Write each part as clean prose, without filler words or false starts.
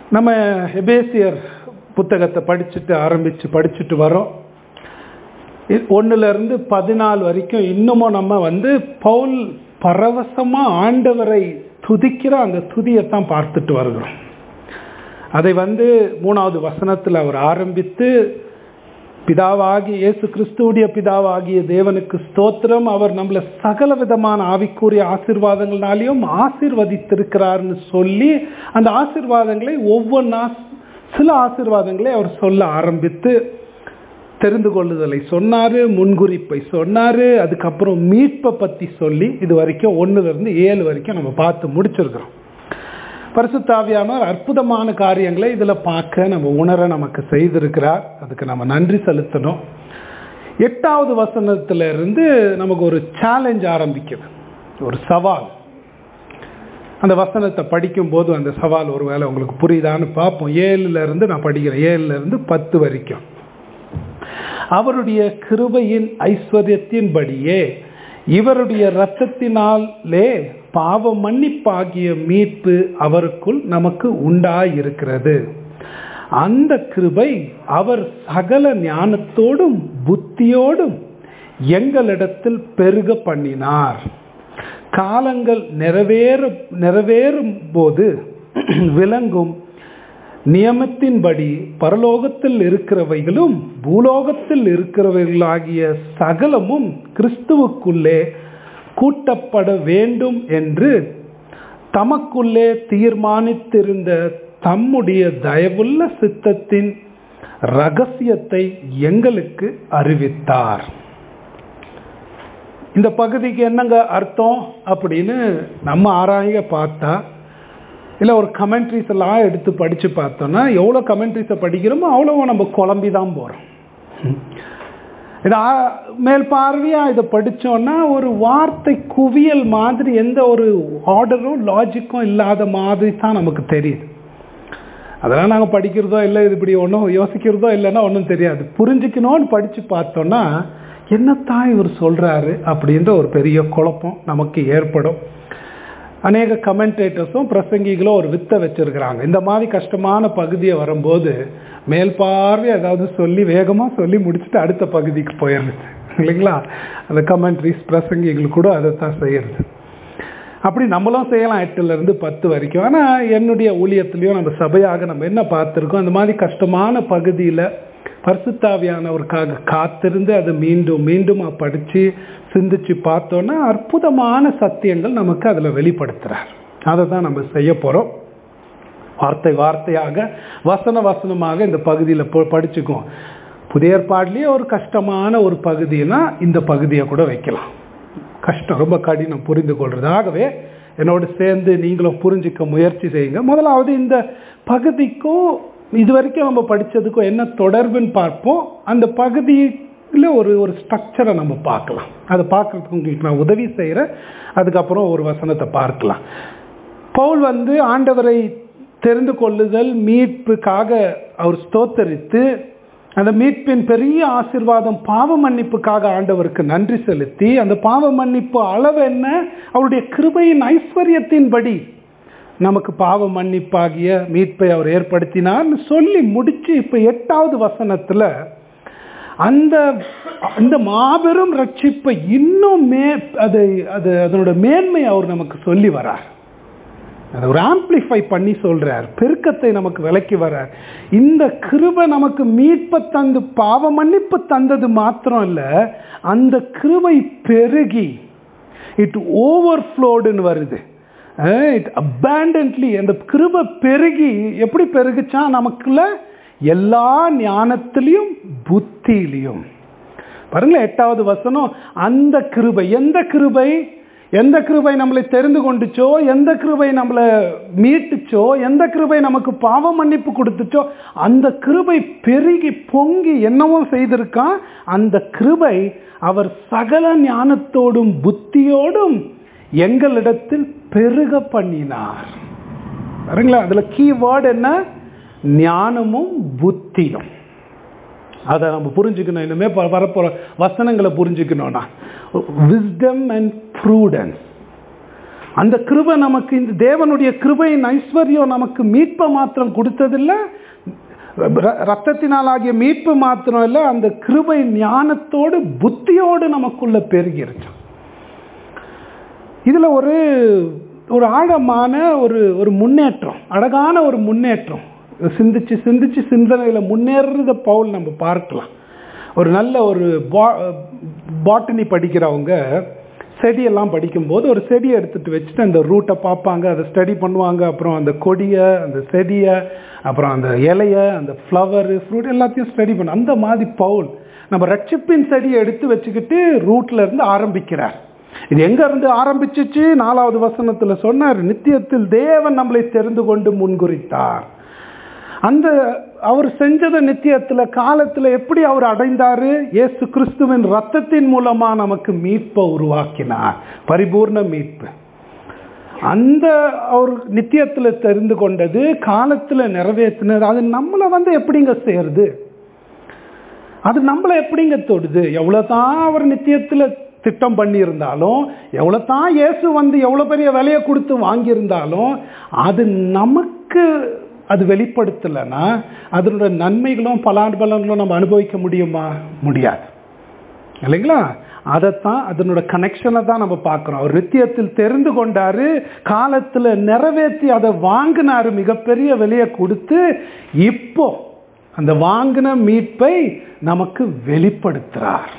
நம்ம எபேசியர் புத்தகத்தை படிச்சுட்டு வரோம். 1 to 14 வரைக்கும் இன்னமும் நம்ம பவுல் பரவசமா ஆண்டவரை துதிக்கிற அந்த துதியைத்தான் பார்த்துட்டு வருகிறோம். அதை 3வது வசனத்தில் அவர் ஆரம்பித்து, பிதாவாகிய இயேசு கிறிஸ்துவுடைய பிதாவாகிய தேவனுக்கு ஸ்தோத்திரம், அவர் நம்மள சகல விதமான ஆவிக்குரிய ஆசீர்வாதங்களாலையும் ஆசீர்வதித்திருக்கிறார்னு சொல்லி அந்த ஆசீர்வாதங்களை ஒவ்வொன்றா சில ஆசீர்வாதங்களை அவர் சொல்ல ஆரம்பித்து தெரிந்து கொள்ளுதலை சொன்னாரு, முன்குறிப்பை சொன்னாரு, அதுக்கப்புறம் மீட்பை பற்றி சொல்லி இது வரைக்கும் 1 to 7 வரைக்கும் நம்ம பார்த்து முடிச்சிருக்கிறோம். பரிசுத்த ஆவியானவர் அற்புதமான காரியங்களை இதில் பார்க்க நம்ம உணர நமக்கு செய்திருக்கிறார். அதுக்கு நம்ம நன்றி செலுத்தணும். 8வது வசனத்திலிருந்து நமக்கு ஒரு சேலஞ்ச் ஆரம்பிக்குது, ஒரு சவால். அந்த வசனத்தை படிக்கும்போது அந்த சவால் ஒருவேளை உங்களுக்கு புரியுதான்னு பார்ப்போம். 7 நான் படிக்கிறேன், 7 to 10 வரைக்கும். அவருடைய கிருபையின் ஐஸ்வர்யத்தின்படியே இவருடைய இரத்தத்தினாலே பாவ மன்னிப்பாகிய மீட்பு அவருக்குள் நமக்கு உண்டாயிருக்கிறது. அந்த கிருபை அவர் சகல ஞானத்தோடும் புத்தியோடும் எங்களிடத்தில் பெருக பண்ணினார். காலங்கள் நிறைவேறும் போது விளங்கும் நியமத்தின்படி பரலோகத்தில் இருக்கிறவைகளும் பூலோகத்தில் இருக்கிறவைகளாகிய சகலமும் கிறிஸ்துவுக்குள்ளே கூட்டப்பட வேண்டும் என்று தமக்குள்ளே தீர்மானித்திருந்த தம்முடைய தயவுள்ள சித்தத்தின் இரகசியத்தை எங்களுக்கு அறிவித்தார். இந்த பகுதிக்கு என்னங்க அர்த்தம் அப்படின்னு நம்ம ஆராய பார்த்தா, இல்லை ஒரு கமெண்ட்ரிஸ் எல்லாம் எடுத்து படித்து பார்த்தோன்னா, எவ்வளோ கமெண்ட்ரிஸை படிக்கிறோமோ அவ்வளோ நம்ம குழம்பி தான் போகிறோம். இதை மேல் பார்வையாக இதை படித்தோன்னா ஒரு வார்த்தை குவியல் மாதிரி, எந்த ஒரு ஆர்டரும் லாஜிக்கும் இல்லாத மாதிரி தான் நமக்கு தெரியுது. அதெல்லாம் நாங்கள் படிக்கிறதோ இல்லை, இது இப்படி ஒன்றும் யோசிக்கிறதோ இல்லைன்னா ஒன்றும் தெரியாது. புரிஞ்சுக்கணும்னு படித்து பார்த்தோன்னா என்னத்தான் இவர் சொல்கிறாரு அப்படின்ற ஒரு பெரிய குழப்பம் நமக்கு ஏற்படும். அநேக கமெண்டேட்டர்ஸும் பிரசங்கிகளும் ஒரு வித்தை வச்சிருக்கிறாங்க. இந்த மாதிரி கஷ்டமான பகுதியை வரும்போது மேல் பார்வை ஏதாவது சொல்லி வேகமாக சொல்லி முடிச்சுட்டு அடுத்த பகுதிக்கு போயிடுது இல்லைங்களா? அந்த கமெண்ட்ரிஸ் பிரசங்கிகள் கூட அதை தான் செய்யறது. அப்படி நம்மளும் செய்யலாம் 8 to 10 வரைக்கும். ஆனால் என்னுடைய ஊழியத்திலையும் நம்ம சபையாக நம்ம என்ன பார்த்துருக்கோம், அந்த மாதிரி கஷ்டமான பகுதியில் பரிசுத்தாவியானவருக்காக காத்திருந்து அதை மீண்டும் மீண்டும் படித்து சிந்திச்சு பார்த்தோன்னா அற்புதமான சத்தியங்கள் நமக்கு அதில் வெளிப்படுத்துகிறார். அதை தான் நம்ம செய்ய போகிறோம். வார்த்தை வார்த்தையாக வசனமாக இந்த பகுதியில் படிச்சுக்குவோம். புதிய ஏற்பாடுலேயே ஒரு கஷ்டமான ஒரு பகுதினா இந்த பகுதியை கூட வைக்கலாம். கஷ்டம், ரொம்ப கடினம் புரிந்து கொள்வது. ஆகவே என்னோடு சேர்ந்து நீங்களும் புரிஞ்சிக்க முயற்சி செய்யுங்க. முதலாவது இந்த பகுதிக்கும் இது வரைக்கும் நம்ம படித்ததுக்கும் என்ன தொடர்புன்னு பார்ப்போம். அந்த பகுதியில் ஒரு ஸ்ட்ரக்சரை நம்ம பார்க்கலாம். அதை பார்க்குறதுக்கு உங்களுக்கு நான் உதவி செய்கிறேன். அதுக்கப்புறம் ஒரு வசனத்தை பார்க்கலாம். பவுல் ஆண்டவரை தெரிந்து கொள்ளுதல், மீட்புக்காக அவர் ஸ்தோத்தரித்து, அந்த மீட்பின் பெரிய ஆசீர்வாதம் பாவ மன்னிப்புக்காக ஆண்டவருக்கு நன்றி செலுத்தி, அந்த பாவ மன்னிப்பு அளவு என்ன, அவருடைய கிருபையின் ஐஸ்வர்யத்தின்படி நமக்கு பாவ மன்னிப்பாகிய மீட்பை அவர் ஏற்படுத்தினார்னு சொல்லி முடிச்சு, இப்போ 8வது வசனத்தில் அந்த மாபெரும் ரட்சிப்பை இன்னும் அதனோட மேன்மை அவர் நமக்கு சொல்லி வரார். அதை ஒரு ஆம்பிளிஃபை பண்ணி சொல்றார். பெருக்கத்தை நமக்கு விளக்கி வர்றார். இந்த கிருபை நமக்கு மீட்பை தந்து பாவ மன்னிப்பு தந்தது மாத்திரம் இல்ல, அந்த கிருபை பெருகி இட் ஓவர்ஃப்ளோடுன்னு வருது. இட் அபண்டன்ட்லி, அந்த கிருபை பெருகி எப்படி பெருகுச்சா, நமக்குள்ள எல்லா ஞானத்திலையும் புத்தியிலையும். பாருங்களேன் 8வது வசனம், அந்த கிருபை, எந்த கிருபை நம்மளை தெரிந்து கொண்டுச்சோ, எந்த கிருபை நம்மளை மீட்டுச்சோ, எந்த கிருபை நமக்கு பாவ மன்னிப்பு கொடுத்துச்சோ, அந்த கிருபை பெருகி பொங்கி என்னவோ செய்திருக்கான். அந்த கிருபை அவர் சகல ஞானத்தோடும் புத்தியோடும் எங்களிடத்தில் பெருக பண்ணினார். பாருங்களா, அதுல கீவேர்டு என்ன, ஞானமும் புத்தியும். அதை நம்ம புரிஞ்சுக்கணும். இனிமே வரப்போற வசனங்களை புரிஞ்சுக்கணும்னா விஸ்டம் அண்ட் ப்ரூடன்ஸ், அந்த கிருபை நமக்கு, இந்த தேவனுடைய கிருபையின் ஐஸ்வர்யம் நமக்கு மீட்பை மாத்திரம் கொடுத்ததில்லை, ரத்தத்தினால் ஆகிய மீட்பு மாத்திரம் இல்லை, அந்த கிருபை ஞானத்தோடு புத்தியோடு நமக்குள்ள பெருகிருச்சு. இதுல ஒரு ஆழமான ஒரு முன்னேற்றம், அழகான ஒரு முன்னேற்றம், சிந்திச்சு சிந்திச்சு சிந்தனையில முன்னேறத பவுல் நம்ம பார்க்கலாம். ஒரு நல்ல ஒரு பாட்டனி படிக்கிறவங்க செடியெல்லாம் படிக்கும்போது ஒரு செடியை எடுத்துட்டு வச்சுட்டு அந்த ரூட்டை பார்ப்பாங்க, அதை ஸ்டடி பண்ணுவாங்க, அப்புறம் அந்த கொடியை, அந்த செடியை, அப்புறம் அந்த இலையை, அந்த ஃப்ளவர் ஃப்ரூட் எல்லாத்தையும் ஸ்டடி பண்ண. அந்த மாதிரி பவுல் நம்ம ரட்சிப்பின் செடியை எடுத்து வச்சுக்கிட்டு ரூட்ல இருந்து ஆரம்பிக்கிறார். இது எங்க இருந்து ஆரம்பிச்சிச்சு? 4வது வசனத்துல சொன்னார், நித்தியத்தில் தேவன் நம்மளை தெரிந்து கொண்டு முன்குறித்தார். அந்த அவர் செஞ்சத நித்தியத்துல காலத்துல எப்படி அவர் அடைந்தாரு? இயேசு கிறிஸ்துவின் ரத்தத்தின் மூலமா நமக்கு மீட்பை உருவாக்கினார், பரிபூர்ண மீட்பு. அந்த அவர் நித்தியத்துல தெரிந்து கொண்டது, காலத்துல நிறைவேற்றினது, அது நம்மளை எப்படிங்க சேருது? அது நம்மளை எப்படிங்க தொடுது? எவ்வளவுதான் அவர் நித்தியத்துல திட்டம் பண்ணி இருந்தாலும், எவ்வளவுதான் இயேசு எவ்வளவு பெரிய விலையை கொடுத்து வாங்கியிருந்தாலும், அது நமக்கு அது வெளிப்படுத்தலைன்னா அதனுடைய நன்மைகளும் பலாபலங்களும் நம்ம அனுபவிக்க முடியுமா? முடியாது, இல்லைங்களா? அதைத்தான், அதனோட கனெக்ஷனை தான் நம்ம பார்க்கிறோம். அவர் நித்தியத்தில் தெரிந்து கொண்டாரு, காலத்துல நிறைவேற்றி அதை வாங்கினாரு, மிகப்பெரிய விலையை கொடுத்து. இப்போ அந்த வாங்கின மீட்பை நமக்கு வெளிப்படுத்துறார்.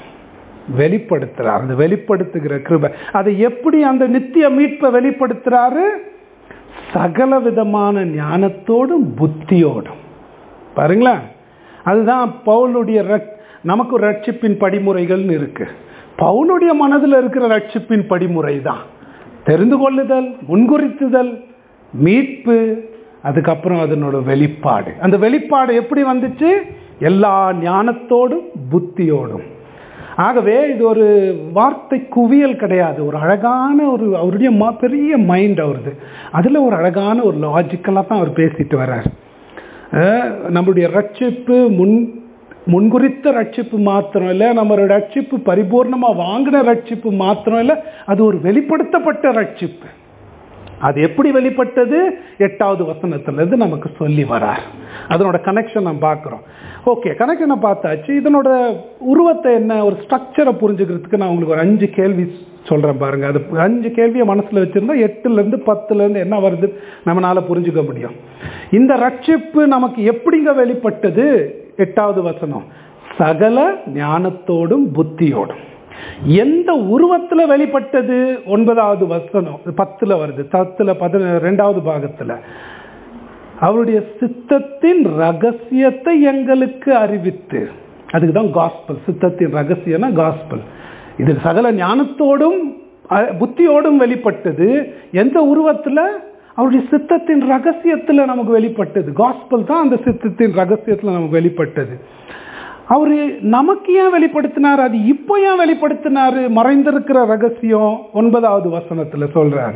அந்த வெளிப்படுத்துகிற கிருபை, அதை எப்படி அந்த நித்திய மீட்பை வெளிப்படுத்துறாரு? சகல விதமான ஞானத்தோடும் புத்தியோடும். பாருங்களேன், அதுதான் பவுலுடைய நமக்கு ரட்சிப்பின் படிமுறைகள்னு இருக்கு. பவுலுடைய மனதில் இருக்கிற ரட்சிப்பின் படிமுறை தான் தெரிந்து கொள்ளுதல், முன்குறித்துதல், மீட்பு, அதுக்கப்புறம் அதனோட வெளிப்பாடு. அந்த வெளிப்பாடு எப்படி வந்துச்சு? எல்லா ஞானத்தோடும் புத்தியோடும். ஆகவே இது ஒரு வார்த்தை குவியல் கிடையாது, ஒரு அழகான அவருடைய பெரிய மைண்ட் அவருது. அதில் ஒரு அழகான ஒரு லாஜிக்கலாக தான் அவர் பேசிட்டு வர்றார். நம்மளுடைய ரட்சிப்பு முன்குறித்த ரட்சிப்பு மாத்திரம் இல்லை, நம்மளோட ரட்சிப்பு பரிபூர்ணமாக வாங்கின ரட்சிப்பு மாத்திரம் இல்லை, அது ஒரு வெளிப்படுத்தப்பட்ட ரட்சிப்பு. அது எப்படி வெளிப்பட்டது? 8வது வசனத்திலிருந்து நமக்கு சொல்லி வரார். அதனோட கனெக்ஷன் நம்ம பார்க்குறோம். ஓகே, கனெக்ஷனை பார்த்தாச்சு. இதனோட உருவத்தை என்ன, ஒரு ஸ்ட்ரக்சரை புரிஞ்சுக்கிறதுக்கு நான் உங்களுக்கு ஒரு 5 கேள்வி சொல்கிறேன் பாருங்க. அது 5 கேள்வியை மனசில் வச்சுருந்தா 8லேருந்து 10லேருந்து என்ன வருது நம்மளால புரிஞ்சுக்க முடியும். இந்த ரட்சிப்பு நமக்கு எப்படிங்க வெளிப்பட்டது? 8வது வசனம், சகல ஞானத்தோடும் புத்தியோடும். எந்த உருவத்துல வெளிப்பட்டது? 9வது வசனம் 10ல வருது. 12வது பாகத்துல அவருடைய சித்தத்தின் ரகசியத்தை எங்களுக்கு அறிவித்து. அதுக்குதான் காஸ்பல். சித்தத்தின் ரகசியம்னா காஸ்பல். இது சகல ஞானத்தோடும் புத்தியோடும் வெளிப்பட்டது. எந்த உருவத்துல? அவருடைய சித்தத்தின் ரகசியத்துல நமக்கு வெளிப்பட்டது. காஸ்பல் தான் அந்த சித்தத்தின் ரகசியத்துல நமக்கு வெளிப்பட்டது. அவரு நமக்கு ஏன் வெளிப்படுத்தினார்? அது இப்போ ஏன் வெளிப்படுத்தினாரு? மறைந்திருக்கிற ரகசியம் 9வது வசனத்துல சொல்றாரு,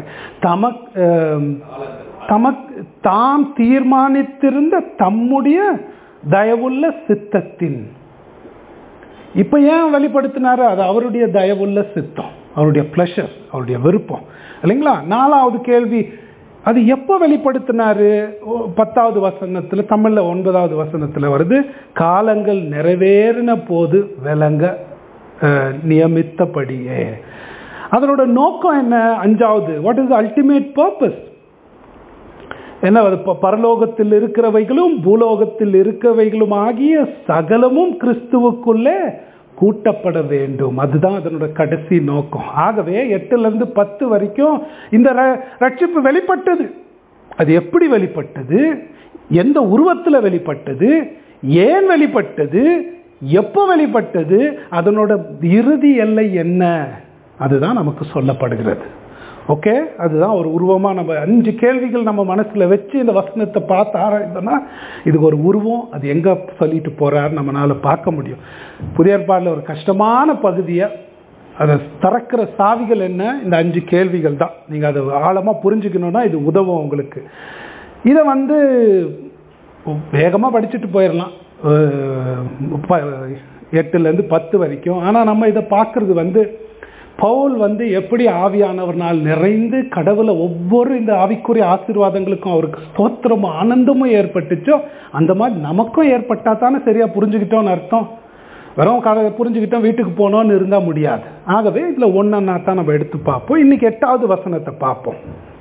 தாம் தீர்மானித்திருந்த தம்முடைய தயவுள்ள சித்தத்தின். இப்ப ஏன் வெளிப்படுத்தினாரு? அது அவருடைய தயவுள்ள சித்தம், அவருடைய பிளஷர், அவருடைய விருப்பம், இல்லைங்களா? 4வது கேள்வி, அது எப்போ வெளிப்படுத்தினாரு? 10வது வசனத்துல, தமிழ்ல 9வது வசனத்துல வருது, காலங்கள் நிறைவேறின போது விளங்க நியமித்தபடியே. அதனோட நோக்கம் என்ன? 5வது, வாட் இஸ் அல்டிமேட் பர்பஸ்? என்ன? பரலோகத்தில் இருக்கிறவைகளும் பூலோகத்தில் இருக்கிறவைகளும் ஆகிய சகலமும் கிறிஸ்துவுக்குள்ளே கூட்டப்பட வேண்டும். அதுதான் அதனோட கடைசி நோக்கம். ஆகவே 8லேருந்து 10 வரைக்கும் இந்த ரட்சிப்பு வெளிப்பட்டது. அது எப்படி வெளிப்பட்டது? எந்த உருவத்தில் வெளிப்பட்டது? ஏன் வெளிப்பட்டது? எப்போ வெளிப்பட்டது? அதனோட இறுதி எல்லை என்ன? அதுதான் நமக்கு சொல்லப்படுகிறது. ஓகே, அதுதான் ஒரு உருவமா. நம்ம 5 கேள்விகள் நம்ம மனசுல வச்சு இந்த வசனத்தை பார்த்து ஆராய்ந்தோம்னா இதுக்கு ஒரு உருவம், அது எங்க சொல்லிட்டு போறாரு நம்மளால பார்க்க முடியும். புதிய ஏற்பாடுல ஒரு கஷ்டமான பகுதியை அதை திறக்கிற சாவிகள் என்ன? இந்த 5 கேள்விகள் தான். நீங்க அதை ஆழமா புரிஞ்சுக்கணும்னா இது உதவும் உங்களுக்கு. இதை வேகமா படிச்சுட்டு போயிடலாம் 8லேருந்து 10 வரைக்கும். ஆனா நம்ம இதை பார்க்கறது பவுல் எப்படி ஆவியானவர்னால் நிறைந்து கடவுளை ஒவ்வொரு இந்த ஆவிக்குரிய ஆசீர்வாதங்களுக்கும் அவருக்கு ஸ்தோத்திரமும் ஆனந்தமும் ஏற்பட்டுச்சோ அந்த மாதிரி நமக்கும் ஏற்பட்டா தானே சரியா புரிஞ்சுக்கிட்டோம்னு அர்த்தம். வெறும் கதை புரிஞ்சுக்கிட்டோம் வீட்டுக்கு போனோன்னு இருந்தால் முடியாது. ஆகவே இதில் ஒன்றா தான் நம்ம எடுத்து பார்ப்போம். இன்னைக்கு 8வது வசனத்தை பார்ப்போம்.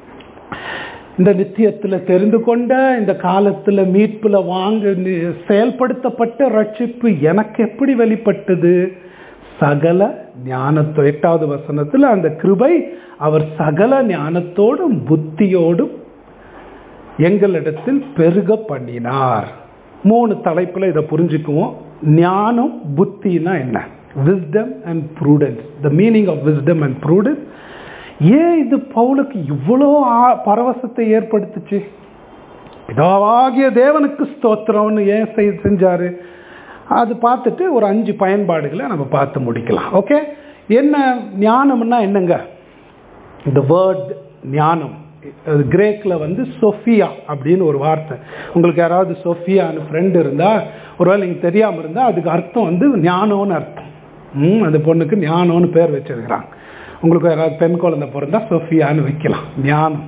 இந்த நித்தியத்தில் தெரிந்து கொண்ட இந்த காலத்தில் மீட்பில் செயல்படுத்தப்பட்ட ரட்சிப்பு எனக்கு எப்படி வெளிப்பட்டது? சகல ஞானத்தோ 8வது வசனத்தில் அந்த கிருபை அவர் சகல ஞானத்தோடும் புத்தியோடும் எங்களிடத்தில் பெருக பண்ணினார். 3 தலைப்புல இதை புரிஞ்சுக்குவோம். ஞானம் புத்தினா என்ன? Wisdom and prudence. The meaning of wisdom and prudence. ஏன் இது பவுலுக்கு இவ்வளோ பரவசத்தை ஏற்படுத்துச்சு? பிதாவாகிய தேவனுக்கு ஸ்தோத்திரம்னு ஏன் செஞ்சாரு? அது பார்த்துட்டு ஒரு 5 பயன்பாடுகளை நம்ம பார்த்து முடிக்கலாம். ஓகே, என்ன ஞானம்னா என்னங்க? இந்த வேர்ட் ஞானம் கிரேக்கில் சோஃபியா அப்படின்னு ஒரு வார்த்தை. உங்களுக்கு யாராவது சோஃபியான்னு ஃப்ரெண்டு இருந்தால், ஒருவேளை நீங்கள் தெரியாமல் இருந்தால், அதுக்கு அர்த்தம் ஞானம்னு அர்த்தம். அந்த பொண்ணுக்கு ஞானம்னு பேர் வச்சிருக்கிறாங்க. உங்களுக்கு யாராவது பெண் குழந்தை பிறந்தா சோஃபியான்னு வைக்கலாம். ஞானம்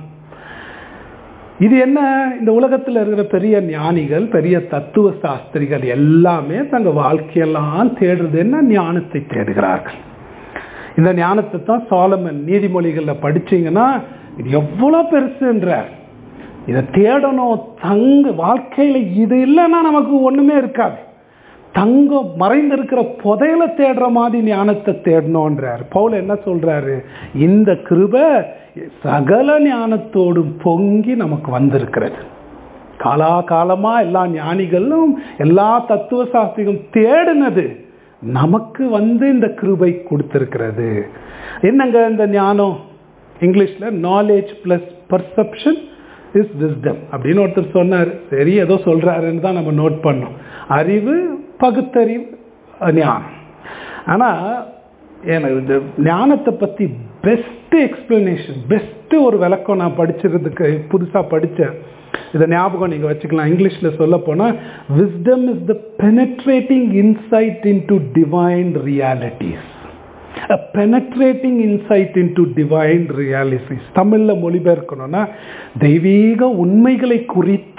இது என்ன? இந்த உலகத்தில் இருக்கிற பெரிய ஞானிகள், பெரிய தத்துவ சாஸ்திரிகள் எல்லாமே தங்கள் வாழ்க்கையெல்லாம் தேடுறது என்ன? ஞானத்தை தேடுகிறார்கள். இந்த ஞானத்தை தான் சாலமன் நீதிமொழிகளில் படிச்சீங்கன்னா இது எவ்வளோ பெருசுன்றார். இதை தேடணும். வாழ்க்கையில் இது இல்லைன்னா நமக்கு ஒன்றுமே இருக்காது. தங்கம் மறைந்திருக்கிற புதையல தேடுற மாதிரி ஞானத்தை தேடணுன்றார். பவுல் என்ன சொல்றாரு? இந்த கிருபை சகல ஞானத்தோடும் பொங்கி நமக்கு வந்திருக்கிறது. காலாகாலமா எல்லா ஞானிகளும் எல்லா தத்துவ சாஸ்திரிகளும் தேடினது நமக்கு இந்த கிருபை கொடுத்திருக்கிறது. என்னங்க இந்த ஞானம்? இங்கிலீஷ்ல knowledge plus perception is wisdom அப்படின்னு ஒருத்தர் சொன்னார். சரி, ஏதோ சொல்றாருன்னு தான் நம்ம நோட் பண்ணோம். அறிவு, பகுத்தறிவு, ஞானம். ஆனால் எனக்கு இந்த ஞானத்தை பற்றி பெஸ்ட்டு எக்ஸ்பிளனேஷன், பெஸ்ட்டு ஒரு விளக்கம் நான் படிச்சிருந்துக்கு புதுசாக படித்தேன். இதை ஞாபகம் நீங்கள் வச்சுக்கலாம். இங்கிலீஷில் சொல்ல போனால் wisdom is the penetrating insight into divine realities. A penetrating insight into divine realities. தமிழில் மொழிபெயர்க்கணும்னா தெய்வீக உண்மைகளை குறித்த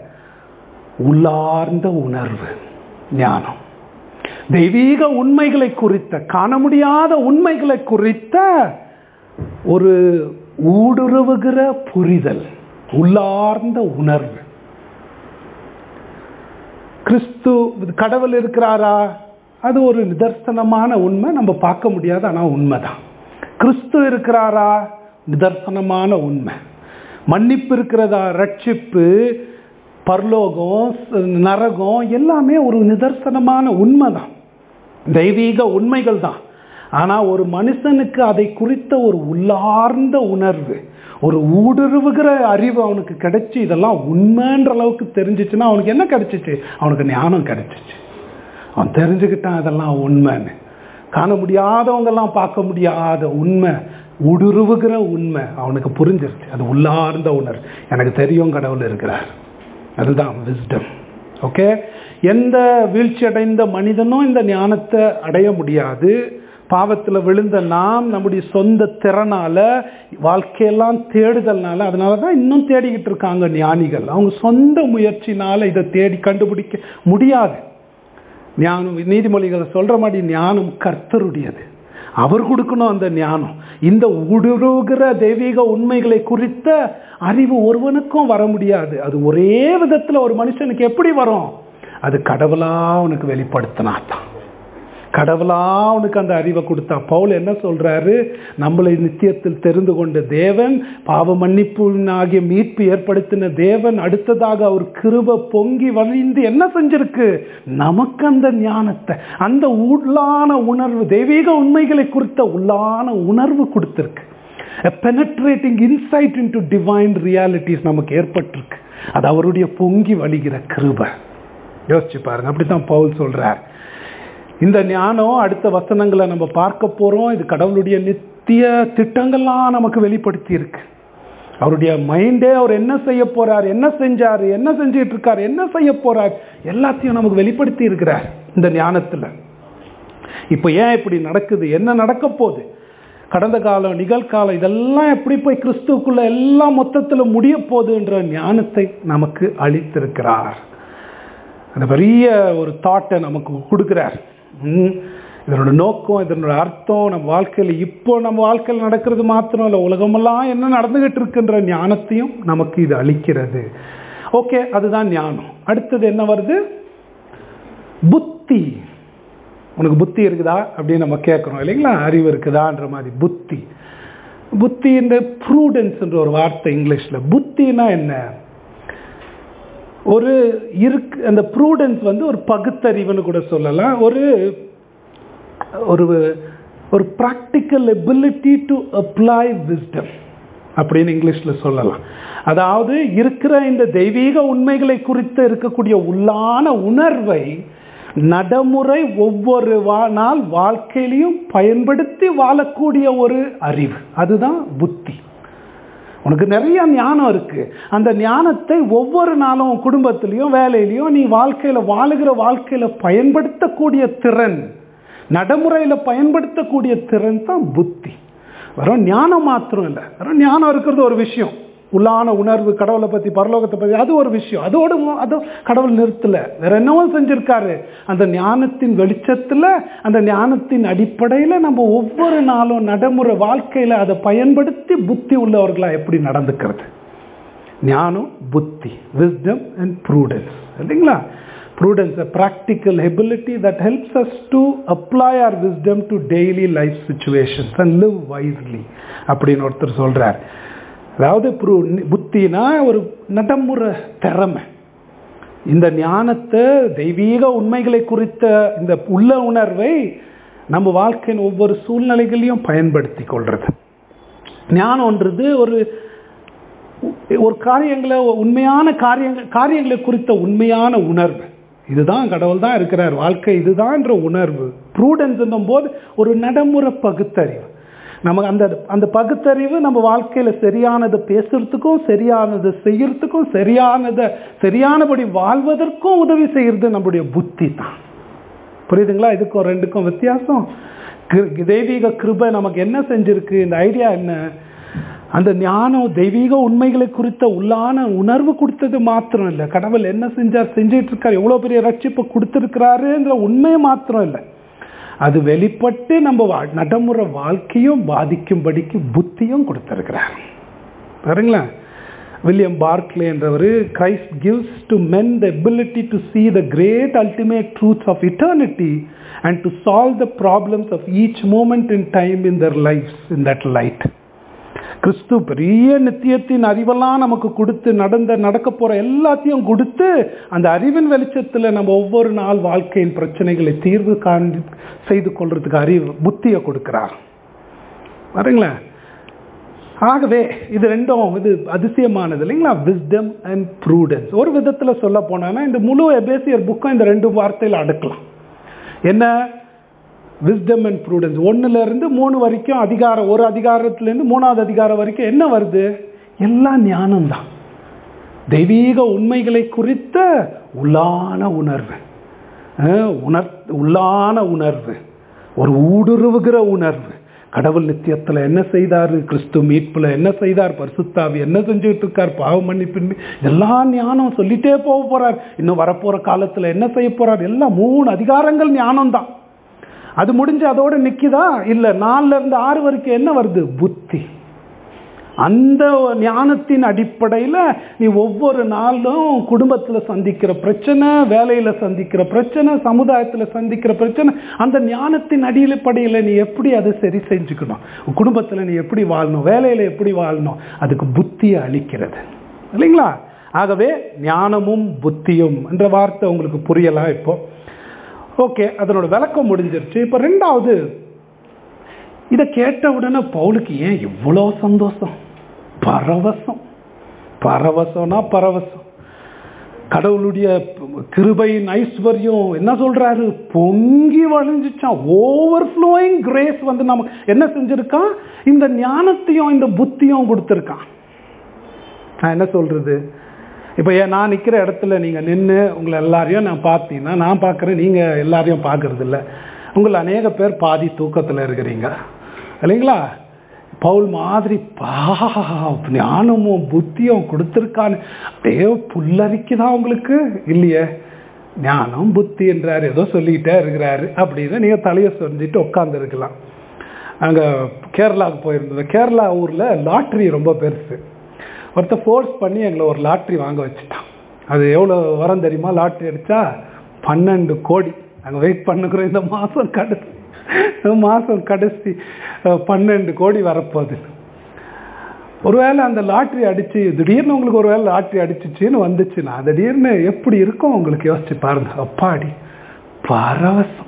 உள்ளார்ந்த உணர்வு ஞானம். தெய்வீக உண்மைகளை குறித்த, காண முடியாத உண்மைகளை குறித்த ஒரு ஊடுருவுகிற புரிதல், உள்ளார்ந்த உணர்வு. கிறிஸ்து கடவுள் இருக்கிறாரா? அது ஒரு நிதர்சனமான உண்மை, நம்ம பார்க்க முடியாது, ஆனால் உண்மைதான். கிறிஸ்து இருக்கிறாரா? நிதர்சனமான உண்மை. மன்னிப்பு இருக்கிறதா? ரட்சிப்பு, பரலோகம், நரகம் எல்லாமே ஒரு நிதர்சனமான உண்மை தான், தெய்வீக உண்மைகள் தான். ஆனால் ஒரு மனுஷனுக்கு அதை குறித்த ஒரு உள்ளார்ந்த உணர்வு, ஒரு ஊடுருவுகிற அறிவு அவனுக்கு கிடைச்சி இதெல்லாம் உண்மைன்ற அளவுக்கு தெரிஞ்சிச்சுன்னா அவனுக்கு என்ன கிடைச்சிச்சு? அவனுக்கு ஞானம் கிடைச்சிச்சு. அவன் தெரிஞ்சுக்கிட்டான் அதெல்லாம் உண்மைன்னு. காண முடியாதவங்கெல்லாம் பார்க்க முடியாத உண்மை, ஊடுருவுகிற உண்மை அவனுக்கு புரிஞ்சிருச்சு. அது உள்ளார்ந்த உணர்வு. எனக்கு தெரியும் கடவுள் இருக்கிறார். அதுதான் விஸ்டம். ஓகே, எந்த வீழ்ச்சி அடைந்த மனிதனும் இந்த ஞானத்தை அடைய முடியாது. பாவத்தில் விழுந்த நாம் நம்முடைய சொந்த திறனால, வாழ்க்கையெல்லாம் தேடுதல்னால, அதனால தான் இன்னும் தேடிக்கிட்டு இருக்காங்க ஞானிகள். அவங்க சொந்த முயற்சினால இதை தேடி கண்டுபிடிக்க முடியாது. ஞானம், நீதிமொழிகளை சொல்ற மாதிரி ஞானம் கர்த்தருடையது. அவர் கொடுக்கணும் அந்த ஞானம். இந்த ஊடுருவுகிற தெய்வீக உண்மைகளை குறித்த அறிவு ஒருவனுக்கும் வர முடியாது. அது ஒரே விதத்தில் ஒரு மனுஷனுக்கு எப்படி வரும்? அது கடவுளா உனக்கு வெளிப்படுத்தினாத்தான், கடவுளா உனக்கு அந்த அறிவை கொடுத்தா. பவுல் என்ன சொல்றாரு? நம்மளை நித்தியத்தில் தெரிந்து கொண்ட தேவன், பாவ மன்னிப்பு ஆகிய மீட்பு ஏற்படுத்தின தேவன், அடுத்ததாக அவர் கிருபை பொங்கி வழிந்து என்ன செஞ்சிருக்கு? நமக்கு அந்த ஞானத்தை, அந்த உள்ளான உணர்வு, தெய்வீக உண்மைகளை குறித்த உள்ளான உணர்வு கொடுத்திருக்கு. A penetrating insight into divine realities நமக்கு ஏற்பட்டிருக்கு. அது அவருடைய பொங்கி வழிகிற கிருபை. யோசிச்சு பாருங்க. அப்படித்தான் பவுல் சொல்றார். இந்த ஞானம் அடுத்த வசனங்களை நம்ம பார்க்க போறோம். இது கடவுளுடைய நித்திய திட்டங்கள்லாம் நமக்கு வெளிப்படுத்தி இருக்கு. அவருடைய மைண்டே அவர் என்ன செய்ய போறார், என்ன செஞ்சாரு, என்ன செஞ்சிட்டு இருக்காரு, என்ன செய்ய போறார், எல்லாத்தையும் நமக்கு வெளிப்படுத்தி இருக்கிறார் இந்த ஞானத்துல. இப்ப ஏன் இப்படி நடக்குது, என்ன நடக்க போகுது, கடந்த காலம், நிகழ்காலம் இதெல்லாம் எப்படி போய் கிறிஸ்துக்குள்ள எல்லாம் மொத்தத்தில் முடிய போகுதுன்ற ஞானத்தை நமக்கு அளித்திருக்கிறார். அந்த பெரிய ஒரு தாட்டை நமக்கு கொடுக்குறார். இதனோட நோக்கம், இதனோட அர்த்தம் நம்ம வாழ்க்கையில் இப்போ நம்ம வாழ்க்கையில் நடக்கிறது மாத்திரம் இல்லை, உலகமெல்லாம் என்ன நடந்துகிட்டு இருக்குன்ற ஞானத்தையும் நமக்கு இது அளிக்கிறது. ஓகே, அதுதான் ஞானம். அடுத்தது என்ன வருது? புத்தி. உனக்கு புத்தி இருக்குதா அப்படின்னு நம்ம கேட்குறோம் இல்லைங்களா? அறிவு இருக்குதான்ற மாதிரி புத்தி. புத்தி இந்த ப்ரூடன்ஸ்ன்ற ஒரு வார்த்தை இங்கிலீஷில். புத்தினா என்ன? ஒரு அந்த ப்ரூடன்ஸ் வந்து ஒரு பகுத்தறிவுன்னு கூட சொல்லலாம். ஒரு ஒரு ஒரு practical ability to apply wisdom அப்படின்னு இங்கிலீஷில் சொல்லலாம். அதாவது இருக்கிற இந்த தெய்வீக உண்மைகளை குறித்து இருக்கக்கூடிய உள்ளான உணர்வை நடைமுறை ஒவ்வொரு நாள் வாழ்க்கையிலையும் பயன்படுத்தி வாழக்கூடிய ஒரு அறிவு, அதுதான் புத்தி. உனக்கு நிறைய ஞானம் இருக்கு. அந்த ஞானத்தை ஒவ்வொரு நாளும் குடும்பத்திலையும் வேலையிலையும் நீ வாழ்க்கையில வாழுகிற வாழ்க்கையில பயன்படுத்தக்கூடிய திறன், நடைமுறையில் பயன்படுத்தக்கூடிய திறன் தான் புத்தி. வெறும் ஞானம் மாத்திரம் இல்லை. வெறும் ஞானம் இருக்கிறது ஒரு விஷயம், உள்ளான உணர்வு, கடவுளை பற்றி, பரலோகத்தை பற்றி, அது ஒரு விஷயம். அதோடு கடவுள் நிறுத்தல, வேற என்னவோ செஞ்சிருக்காரு. அந்த ஞானத்தின் வெளிச்சத்தில், அந்த ஞானத்தின் அடிப்படையில் நம்ம ஒவ்வொரு நாளும் நடைமுறை வாழ்க்கையில் அதை பயன்படுத்தி புத்தி உள்ளவர்களா எப்படி நடந்துக்கிறது. ஞானம், புத்தி, விஸ்டம் அண்ட் ப்ரூடன்ஸ் இல்லைங்களா? Prudence, a practical ability that helps us to apply our wisdom to daily life situations and live wisely அப்படின்னு ஒருத்தர் சொல்றார். அதாவது புத்தினா ஒரு நடைமுறை திறமை. இந்த ஞானத்தை, தெய்வீக உண்மைகளை குறித்த இந்த உள்ள உணர்வை நம்ம வாழ்க்கையின் ஒவ்வொரு சூழ்நிலைகளையும் பயன்படுத்தி கொள்றது. ஞானம்ன்றது ஒரு காரியங்களை, உண்மையான காரியங்களை குறித்த உண்மையான உணர்வு. இதுதான் கடவுள் தான் இருக்கிறார், வாழ்க்கை இதுதான்ற உணர்வு. ப்ரூடன்ஸ் போது ஒரு நடைமுறை பகுத்தறிவு. நமக்கு அந்த பகுத்தறிவு நம்ம வாழ்க்கையில சரியானதை பேசுறதுக்கும், சரியானதை செய்யறதுக்கும், சரியானபடி வாழ்வதற்கும் உதவி செய்யறது நம்முடைய புத்தி தான். புரியுதுங்களா? இதுக்கும் ரெண்டுக்கும் வித்தியாசம். தெய்வீக கிருபை நமக்கு என்ன செஞ்சிருக்கு? இந்த ஐடியா என்ன? அந்த ஞானம், தெய்வீக உண்மைகளை குறித்த உள்ளான உணர்வு கொடுத்தது மாத்திரம் இல்லை, கடவுள் என்ன செஞ்சார், செஞ்சிட்டு இருக்கார், எவ்வளோ பெரிய ரட்சிப்பை கொடுத்துருக்கிறாருன்ற உண்மையை மாத்திரம் இல்லை, அது வெளிப்பட்டு நம்ம நடைமுறை வாழ்க்கையும் பாதிக்கும்படிக்கு புத்தியும் கொடுத்துருக்கிறார். பாருங்களா? வில்லியம் பார்க்லே என்றவர், Christ gives to men the ability to see the great ultimate truths of eternity and to solve the problems of each moment in time in their lives in that light. கிறிஸ்து பெரிய நித்தியத்தின் அறிவெல்லாம் நமக்கு கொடுத்து, நடக்க போற எல்லாத்தையும் கொடுத்து, அந்த அறிவின் வெளிச்சத்தில் நம்ம ஒவ்வொரு நாள் வாழ்க்கையின் பிரச்சனைகளை தீர்வு செய்து கொள்றதுக்கு அறிவு, புத்தியை கொடுக்கிறார். பாருங்களேன். ஆகவே இது ரெண்டும் இது அதிசயமானது இல்லைங்களா? Wisdom and prudence. ஒரு விதத்தில் சொல்ல போனா இந்த முழு எபேசியர் புக்கும் இந்த ரெண்டு வார்த்தையில் அடக்கலாம். என்ன? Wisdom and prudence. 1-3 வரைக்கும் அதிகாரம், ஒரு அதிகாரத்திலேருந்து 3வது அதிகாரம் வரைக்கும் என்ன வருது? எல்லாம் ஞானம் தான். தெய்வீக உண்மைகளை குறித்த உள்ளான உணர்வு, உள்ளான உணர்வு, ஒரு ஊடுருவுகிற உணர்வு. கடவுள் நித்தியத்தில் என்ன செய்தார், கிறிஸ்து மீட்புல என்ன செய்தார், பரிசுத்தாவி என்ன செஞ்சுட்டு இருக்கார், பாவ மன்னிப்பின்மை, எல்லாம் ஞானம் சொல்லிட்டே போக போறார். இன்னும் வரப்போற காலத்தில் என்ன செய்ய போறார், எல்லாம் 3 அதிகாரங்கள் ஞானம் தான். அது முடிஞ்சு அதோட நிக்குதா? இல்ல. 4-6 வரைக்கும் என்ன வருது? புத்தி. அந்த ஞானத்தின் அடிப்படையில் நீ ஒவ்வொரு நாளும் குடும்பத்தில் சந்திக்கிற பிரச்சனை, வேலையில் சந்திக்கிற பிரச்சனை, சமுதாயத்தில் சந்திக்கிற பிரச்சனை, அந்த ஞானத்தின் அடிப்படையில் நீ எப்படி அதை சரி செஞ்சுக்கணும், குடும்பத்தில் நீ எப்படி வாழணும், வேலையில் எப்படி வாழணும், அதுக்கு புத்தியை அளிக்கிறது இல்லைங்களா? ஆகவே ஞானமும் புத்தியும் என்ற வார்த்தை உங்களுக்கு புரியலாம் இப்போ. ஓகே, அதனோட விளக்கம் முடிஞ்சிருச்சு. இப்போ 2வது, இதை கேட்ட உடனே பவுலுக்கு ஏன் இவ்வளோ சந்தோஷம், பரவசம். பரவசம்னா பரவசம். கடவுளுடைய கிருபையின் ஐஸ்வர்யம் என்ன சொல்றாரு, பொங்கி வழிஞ்சிச்சான். ஓவர்ஃப்ளோயிங் கிரேஸ் வந்து நமக்கு என்ன செஞ்சிருக்கான், இந்த ஞானத்தையும் இந்த புத்தியும் கொடுத்துருக்கான். நான் என்ன சொல்றது, இப்போ நான் நிற்கிற இடத்துல நீங்கள் நின்று உங்களை எல்லாரையும் நான் பார்த்தீங்கன்னா, நான் பார்க்குறேன், நீங்கள் எல்லாரையும் பார்க்கறது இல்லை. உங்களை அநேக பேர் பாதி தூக்கத்தில் இருக்கிறீங்க, இல்லைங்களா? பவுல் மாதிரி ஞானமும் புத்தியும் கொடுத்துருக்கான்னு அப்படியே புல்லரிக்குதான் உங்களுக்கு இல்லையே? ஞானம் புத்தி என்றாரு, ஏதோ சொல்லிக்கிட்டே இருக்கிறாரு அப்படின்னு நீங்கள் தலையை சொரிஞ்சிட்டு உட்காந்து இருக்கலாம். அங்கே கேரளாவுக்கு போயிருந்தது. கேரளா ஊரில் லாட்ரி ரொம்ப பெருசு. ஒருத்தர் ஃபோர்ஸ் பண்ணி எங்களை ஒரு லாட்ரி வாங்க வச்சுட்டான். அது எவ்வளோ வரம் தெரியுமா? லாட்ரி அடித்தா 12 கோடி. நாங்கள் வெயிட் பண்ணுக்கிறோம், இந்த மாதம் கடைசி 12 கோடி வரப்போகுது. ஒருவேளை அந்த லாட்ரி அடித்து திடீர்னு உங்களுக்கு ஒருவேளை லாட்ரி அடிச்சிச்சின்னு வந்துச்சுன்னா திடீர்னு எப்படி இருக்கும் உங்களுக்கு? யோசிச்சு பாருங்க. அப்பாடி பரவசம்.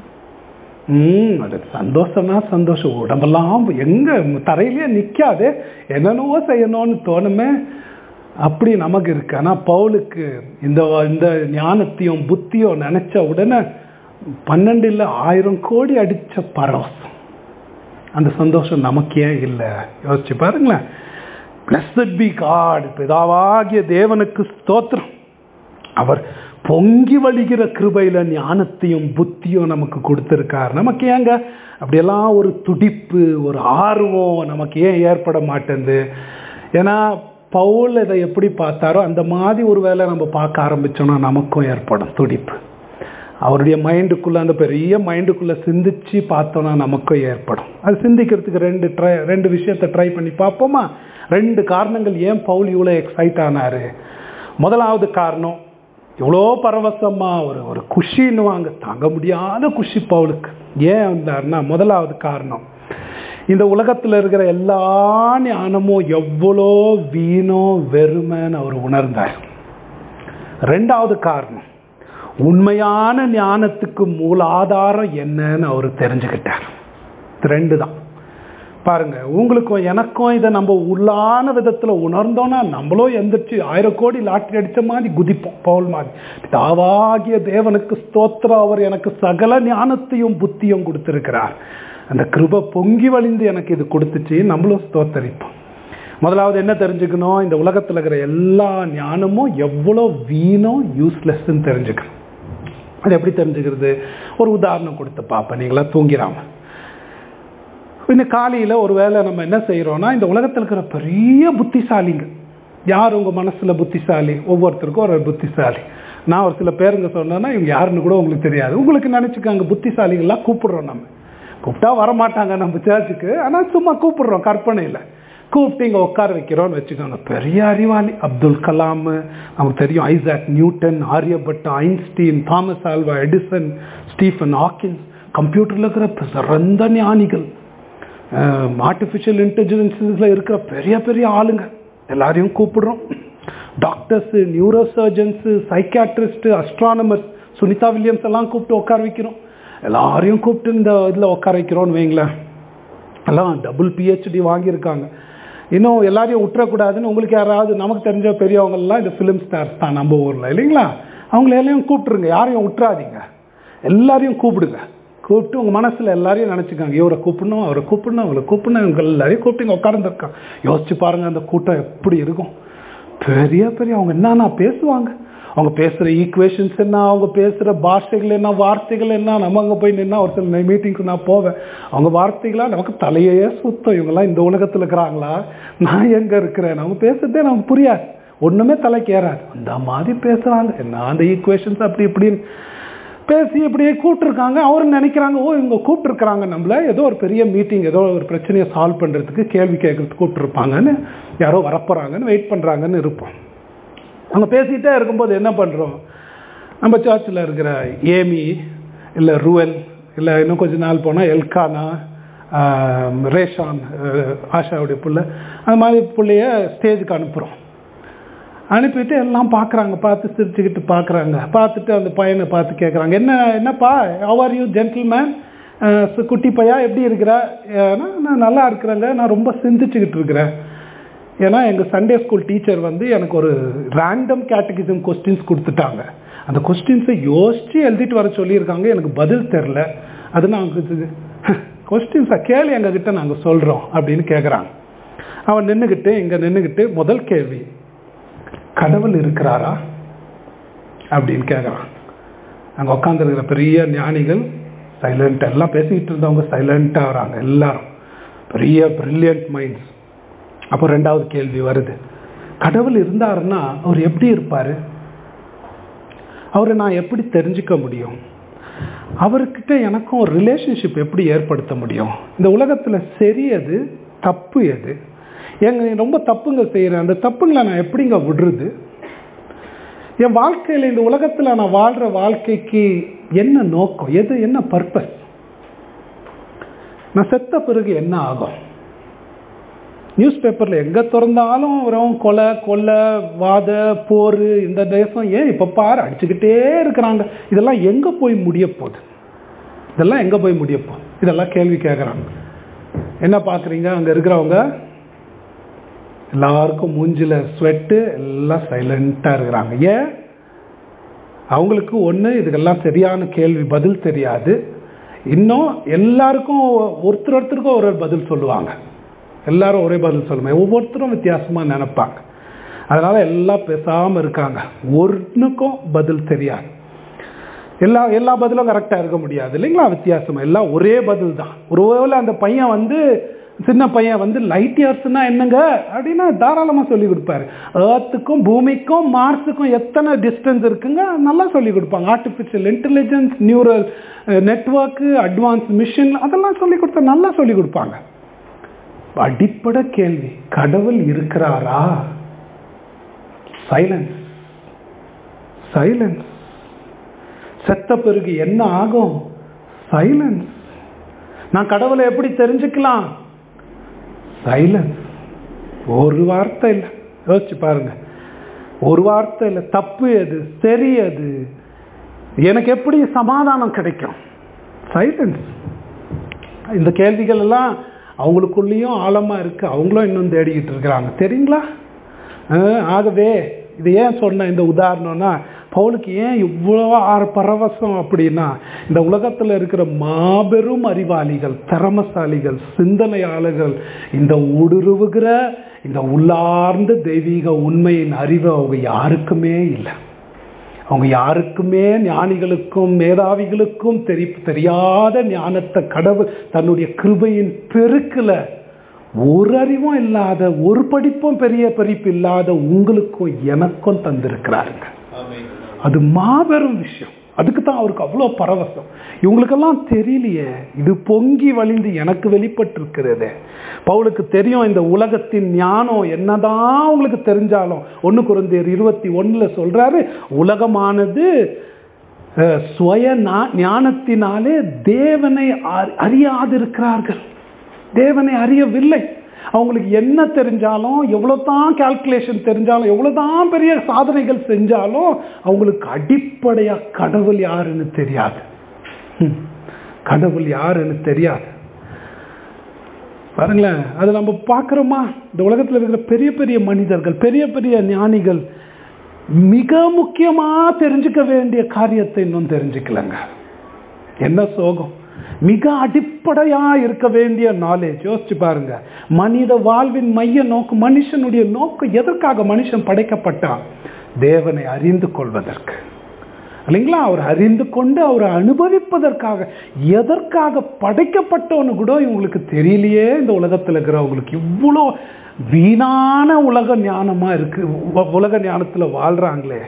அது சந்தோஷம்னா சந்தோஷம். உடம்பெல்லாம் எங்க தரையிலேயே நிற்காது, என்னென்னவோ செய்யணும்னு தோணுமே, அப்படி நமக்கு இருக்கு. ஆனால் பவுலுக்கு இந்த ஞானத்தையும் புத்தியும் நினைச்ச உடனே 12 இல்லை 1000 கோடி அடிச்ச பரவசம். அந்த சந்தோஷம் நமக்கு ஏன் இல்லை? யோசிச்சு பாருங்களேன். Blessed be God, பிதாவாகிய தேவனுக்கு ஸ்தோத்திரம். அவர் பொங்கி வழிகிற கிருபையில ஞானத்தையும் புத்தியும் நமக்கு கொடுத்திருக்கார். நமக்கு ஏங்க அப்படியெல்லாம் ஒரு துடிப்பு, ஒரு ஆர்வம் நமக்கு ஏன் ஏற்பட மாட்டேங்குது? ஏன்னா பவுல் இதை எப்படி பார்த்தாரோ அந்த மாதிரி ஒரு வேளை நம்ம பார்க்க ஆரம்பிச்சோம்னா நமக்கும் ஏற்படும் துடிப்பு. அவருடைய மைண்டுக்குள்ளே, அந்த பெரிய மைண்டுக்குள்ளே சிந்திச்சு பார்த்தோன்னா நமக்கும் ஏற்படும். அது சிந்திக்கிறதுக்கு ரெண்டு விஷயத்தை ட்ரை பண்ணி பார்ப்போமா? 2 காரணங்கள் ஏன் பவுல் இவ்வளோ எக்ஸைட் ஆனார். முதலாவது காரணம், இவ்வளோ பரவசமாக ஒரு குஷின்னு வாங்க, தாங்க முடியாத குஷி பவுலுக்கு. ஏன் வந்தார்னா, முதலாவது காரணம், இந்த உலகத்தில் இருக்கிற எல்லா ஞானமும் எவ்வளோ வீணோ வெறுமைன்னு அவர் உணர்ந்தார். 2வது காரணம், உண்மையான ஞானத்துக்கு மூலாதாரம் என்னன்னு அவர் தெரிஞ்சுக்கிட்டார். 2 தான். பாருங்க, உங்களுக்கும் எனக்கும் இதை நம்ம உள்ளான விதத்தில் உணர்ந்தோம்னா நம்மளும் எந்திரிச்சு 1000 கோடி லாட்டரி அடித்த மாதிரி குதிப்போம். பவுல் மாதிரி, பிதாவாகிய தேவனுக்கு ஸ்தோத்திரம், அவர் எனக்கு சகல ஞானத்தையும் புத்தியும் கொடுத்திருக்கிறார், அந்த கிருபை பொங்கி வழிந்து எனக்கு இது கொடுத்துச்சு, நம்மளும் ஸ்தோத்தரிப்போம். முதலாவது என்ன தெரிஞ்சுக்கணும்? இந்த உலகத்தில் இருக்கிற எல்லா ஞானமும் எவ்வளோ வீணோ யூஸ்லெஸ்ன்னு தெரிஞ்சுக்கணும். அது எப்படி தெரிஞ்சுக்கிறது? ஒரு உதாரணம் கொடுத்து பார்ப்பேன், நீங்களா தூங்கிடாம. இந்த காலையில் ஒரு வேளை நம்ம என்ன செய்கிறோன்னா, இந்த உலகத்தில் இருக்கிற பெரிய புத்திசாலிங்க யார் உங்கள் மனசில் புத்திசாலி? ஒவ்வொருத்தருக்கும் ஒரு புத்திசாலி. நான் ஒரு சில பேருங்க சொன்னேன்னா இவங்க யாருன்னு கூட உங்களுக்கு தெரியாது. உங்களுக்கு நினச்சிக்காங்க புத்திசாலிகள்லாம் கூப்பிடுறோம், நம்ம கூப்பிட்டா வரமாட்டாங்க நம்ம சர்ச்சுக்கு, ஆனால் சும்மா கூப்பிடுறோம், கற்பனையில் கூப்பிட்டு இங்கே உட்கார வைக்கிறோன்னு வச்சுக்கோங்க. பெரிய அறிவாளி அப்துல் கலாம், நமக்கு தெரியும் Isaac Newton, Aryabhata, Einstein, Thomas Alva Edison, Stephen Hawking, கம்ப்யூட்டரில் இருக்கிற சிறந்த ஞானிகள், ஆர்டிஃபிஷியல் இன்டெலிஜென்ஸில் இருக்கிற பெரிய பெரிய ஆளுங்க எல்லாரையும் கூப்பிடுறோம். Doctors, neuro surgeons, psychiatrist, astronomers, Sunita Williams எல்லாம் கூப்பிட்டு உட்கார வைக்கிறோம். எல்லாரையும் கூப்பிட்டு இந்த இதில் உட்கார வைக்கிறோன்னு வைங்களேன். எல்லாம் டபுள் PhD வாங்கியிருக்காங்க. இன்னும் எல்லாரையும் விட்டுறக்கூடாதுன்னு உங்களுக்கு யாராவது நமக்கு தெரிஞ்ச பெரியவங்கெல்லாம் இந்த ஃபிலிம் ஸ்டார்ஸ் தான் நம்ம ஊரில், இல்லைங்களா? அவங்கள எல்லாம் கூப்பிட்டுருங்க, யாரையும் விட்டுறாதீங்க, எல்லாரையும் கூப்பிடுங்க. கூப்பிட்டு உங்கள் மனசில் எல்லாரையும் நினச்சிக்காங்க, இவரை கூப்பிடணும், அவரை கூப்பிடணும், அவரை கூப்பிடணும், இவங்க எல்லாரையும் கூப்பிட்டு இங்கே உட்கார்ந்துருக்காங்க. யோசிச்சு பாருங்கள் அந்த கூட்டம் எப்படி இருக்கும். பெரிய பெரிய அவங்க என்னன்னா பேசுவாங்க, அவங்க பேசுகிற ஈக்குவேஷன்ஸ் என்ன, அவங்க பேசுகிற பாஷைகள் என்ன, வார்த்தைகள் என்ன. நம்ம அங்கே போய் நின்னா ஒரு சில மீட்டிங்க்கு நான் போவேன், அவங்க வார்த்தைகளாக நமக்கு தலையே சுத்தம். இவங்கெல்லாம் இந்த உலகத்தில் இருக்கிறாங்களா, நான் எங்கே இருக்கிறேன், அவங்க பேசுறதே நமக்கு புரியாது, ஒன்றுமே தலைக்கு ஏறாது. அந்த மாதிரி பேசுகிறாங்க, என்ன அந்த ஈக்குவேஷன்ஸ் அப்படி இப்படின்னு பேசி இப்படியே கூப்பிட்டுருக்காங்க. அவரும் நினைக்கிறாங்க, ஓ இவங்க கூப்பிட்டுருக்குறாங்க நம்மள ஏதோ ஒரு பெரிய மீட்டிங், ஏதோ ஒரு பிரச்சனையை சால்வ் பண்ணுறதுக்கு, கேள்வி கேட்கறதுக்கு கூப்பிட்டுருப்பாங்கன்னு, யாரோ வரப்போகிறாங்கன்னு வெயிட் பண்ணுறாங்கன்னு இருப்போம். அவங்க பேசிகிட்டே இருக்கும்போது என்ன பண்ணுறோம், நம்ம சர்ச்சில் இருக்கிற ஏமி, இல்லை ரூவல், இல்லை இன்னும் கொஞ்சம் நாள் போனால் எல்கானா, ரேஷான், ஆஷாவுடைய பிள்ளை, அந்த மாதிரி பிள்ளைய ஸ்டேஜுக்கு அனுப்புகிறோம். அனுப்பிட்டு எல்லாம் பார்க்குறாங்க, பார்த்து சிரிச்சுக்கிட்டு பார்க்குறாங்க. பார்த்துட்டு அந்த பையனை பார்த்து கேட்குறாங்க, என்னப்பா ஹவ் ஆர் யூ ஜென்டில்மேன், குட்டி பையா எப்படி இருக்கிற? ஏன்னா நான் நல்லா இருக்கிறேங்க, நான் ரொம்ப சிந்திச்சுக்கிட்டு இருக்கிறேன். ஏன்னா எங்கள் சண்டே ஸ்கூல் டீச்சர் வந்து எனக்கு ஒரு ரேண்டம் கேட்டகிசம் கொஸ்டின்ஸ் கொடுத்துட்டாங்க. அந்த கொஸ்டின்ஸை யோசித்து எழுதிட்டு வர சொல்லியிருக்காங்க, எனக்கு பதில் தெரில. அது நாங்கள் கொஸ்டின்ஸை கேள்வி எங்ககிட்ட நாங்கள் சொல்கிறோம் அப்படின்னு கேட்குறாங்க. அவன் நின்றுக்கிட்டு முதல் கேள்வி, கடவுள் இருக்கிறாரா அப்படின்னு கேட்குறான். அங்கே உட்காந்துருக்கிற பெரிய ஞானிகள் சைலண்ட்டாக, எல்லாம் பேசிக்கிட்டு இருந்தவங்க சைலண்ட்டாக வராங்க. எல்லாரும் பெரிய பிரில்லியன்ட் மைண்ட்ஸ். அப்போ ரெண்டாவது கேள்வி வருது, கடவுள் இருந்தாருன்னா அவர் எப்படி இருப்பார்? அவரை நான் எப்படி தெரிஞ்சுக்க முடியும்? அவர்கிட்ட எனக்கும் ஒரு ரிலேஷன்ஷிப் எப்படி ஏற்படுத்த முடியும்? இந்த உலகத்தில் சரி எது, தப்பு எது? நீ ரொம்ப தப்புங்க செய்கிறேன், அந்த தப்புங்களை நான் எப்படிங்க விடுறது? என் வாழ்க்கையில் இந்த உலகத்தில் நான் வாழ்கிற வாழ்க்கைக்கு என்ன நோக்கம், எது, என்ன பர்பஸ்? நான் செத்த பிறகு என்ன ஆகும்? நியூஸ் பேப்பரில் எங்கே திறந்தாலும் வரும் கொலை, கொள்ளை, வாத, போர். இந்த தேசம் ஏன் இப்போ பாரு அடிச்சுக்கிட்டே இருக்கிறாங்க. இதெல்லாம் எங்கே போய் முடிய போகுது? இதெல்லாம் எங்கே போய் முடிய போகுது? இதெல்லாம் கேள்வி கேட்குறாங்க. என்ன பார்க்குறீங்க? அங்கே இருக்கிறவங்க எல்லாருக்கும் மூஞ்சில் ஸ்வெட்டு, எல்லாம் சைலண்ட்டாக இருக்கிறாங்க. ஏன்? அவங்களுக்கு ஒன்று, இதுக்கெல்லாம் சரியான கேள்வி பதில் தெரியாது. இன்னும் எல்லாருக்கும் ஒருத்தருக்கும் ஒரு பதில் சொல்லுவாங்க. எல்லாரும் ஒரே பதில் சொல்லுவாங்க, ஒவ்வொருத்தரும் வித்தியாசமாக நினைப்பாங்க. அதனால எல்லாம் பேசாமல் இருக்காங்க. ஒன்றுக்கும் பதில் தெரியாது. எல்லா பதிலும் கரெக்டாக இருக்க முடியாது இல்லைங்களா? வித்தியாசமாக எல்லாம் ஒரே பதில் தான். ஒருவேளை அந்த பையன் சின்ன பையன் லைட் இயர்ஸ்னா என்னங்க அப்படின்னா தாராளமாக சொல்லி கொடுப்பாரு. ஏர்த்துக்கும் பூமிக்கும் மார்ஸுக்கும் எத்தனை டிஸ்டன்ஸ் இருக்குங்க நல்லா சொல்லி கொடுப்பாங்க. Artificial intelligence, neural network, advance machine, அதெல்லாம் சொல்லி கொடுத்தா நல்லா சொல்லி கொடுப்பாங்க. அடிப்படை கேள்வி, கடவுள் இருக்கிறாரா? Silence, silence. செத்த பிறகு என்ன ஆகும்? சைலன்ஸ். நான் கடவுளை எப்படி தெரிஞ்சுக்கலாம்? சைலன்ஸ். ஒரு வார்த்தை இல்லை. யோசிச்சு பாருங்க, ஒரு வார்த்தை இல்லை. தப்பு எது, சரி எது, எனக்கு எப்படி சமாதானம் கிடைக்கும்? சைலன்ஸ். இந்த கேள்விகள் எல்லாம் அவங்களுக்குள்ளேயும் ஆழமாக இருக்குது. அவங்களும் இன்னும் தேடிக்கிட்டு இருக்கிறாங்க தெரியுங்களா? ஆகவே இது ஏன் சொன்ன இந்த உதாரணம்னா, பவுலுக்கு ஏன் இவ்வளோ பரவசம் அப்படின்னா, இந்த உலகத்தில் இருக்கிற மாபெரும் அறிவாளிகள், திறமசாலிகள், சிந்தனையாளர்கள் இந்த ஊடுருவுகிற இந்த உள்ளார்ந்த தெய்வீக உண்மையின் அறிவு அவங்க யாருக்குமே இல்லை. அவங்க யாருக்குமே, ஞானிகளுக்கும் மேதாவிகளுக்கும் தெரியாத ஞானத்தை கடவுள் தன்னுடைய கிருபையின் பெருக்கில் ஒரு அறிவும் இல்லாத, ஒரு படிப்பும் பெரிய படிப்பு இல்லாத உங்களுக்கும் எனக்கும் தந்திருக்கிறாருங்க. அது மாபெரும் விஷயம். அதுக்கு தான் அவருக்கு அவ்வளோ பரவசம். இவங்களுக்கெல்லாம் தெரியலையே, இது பொங்கி வழிந்து எனக்கு வெளிப்பட்டிருக்கிறது. பவுலுக்கு தெரியும் இந்த உலகத்தின் ஞானம் என்னதான் உங்களுக்கு தெரிஞ்சாலும், 1 கொரிந்தியர் 21 சொல்றாரு, உலகமானது சுய ஞானத்தினாலே தேவனை அறியாதிருக்கிறார்கள். தேவனை அறியவில்லை. அவங்களுக்கு என்ன தெரிஞ்சாலும், எவ்வளோதான் கால்குலேஷன் தெரிஞ்சாலும், எவ்வளோதான் பெரிய சாதனைகள் செஞ்சாலும் அவங்களுக்கு அடிப்படையாக கடவுள் யாருன்னு தெரியாது. கடவுள் யாருன்னு தெரியாது. பாருங்களேன், அதை நம்ம பார்க்குறோமா? இந்த உலகத்தில் இருக்கிற பெரிய பெரிய மனிதர்கள், பெரிய பெரிய ஞானிகள் மிக முக்கியமாக தெரிஞ்சுக்க வேண்டிய காரியத்தை இன்னும் தெரிஞ்சுக்கலங்க. என்ன சோகம்! மிக அடிப்படையா இருக்க வேண்டிய நாலேஜ். யோசிச்சு பாருங்க, மனித வாழ்வின் மைய நோக்கம், மனுஷனுடைய நோக்கம் எதற்காக மனுஷன் படைக்கப்பட்டான்? தேவனை அறிந்து கொள்வதற்கு இல்லைங்களா? அவர் அறிந்து கொண்டு அவரை அனுபவிப்பதற்காக. எதற்காக படைக்கப்பட்டோன்னு கூட இவங்களுக்கு தெரியலையே. இந்த உலகத்தில் இருக்கிறவங்களுக்கு இவ்வளோ வீணான உலக ஞானமா இருக்கு. உலக ஞானத்தில் வாழ்றாங்களே.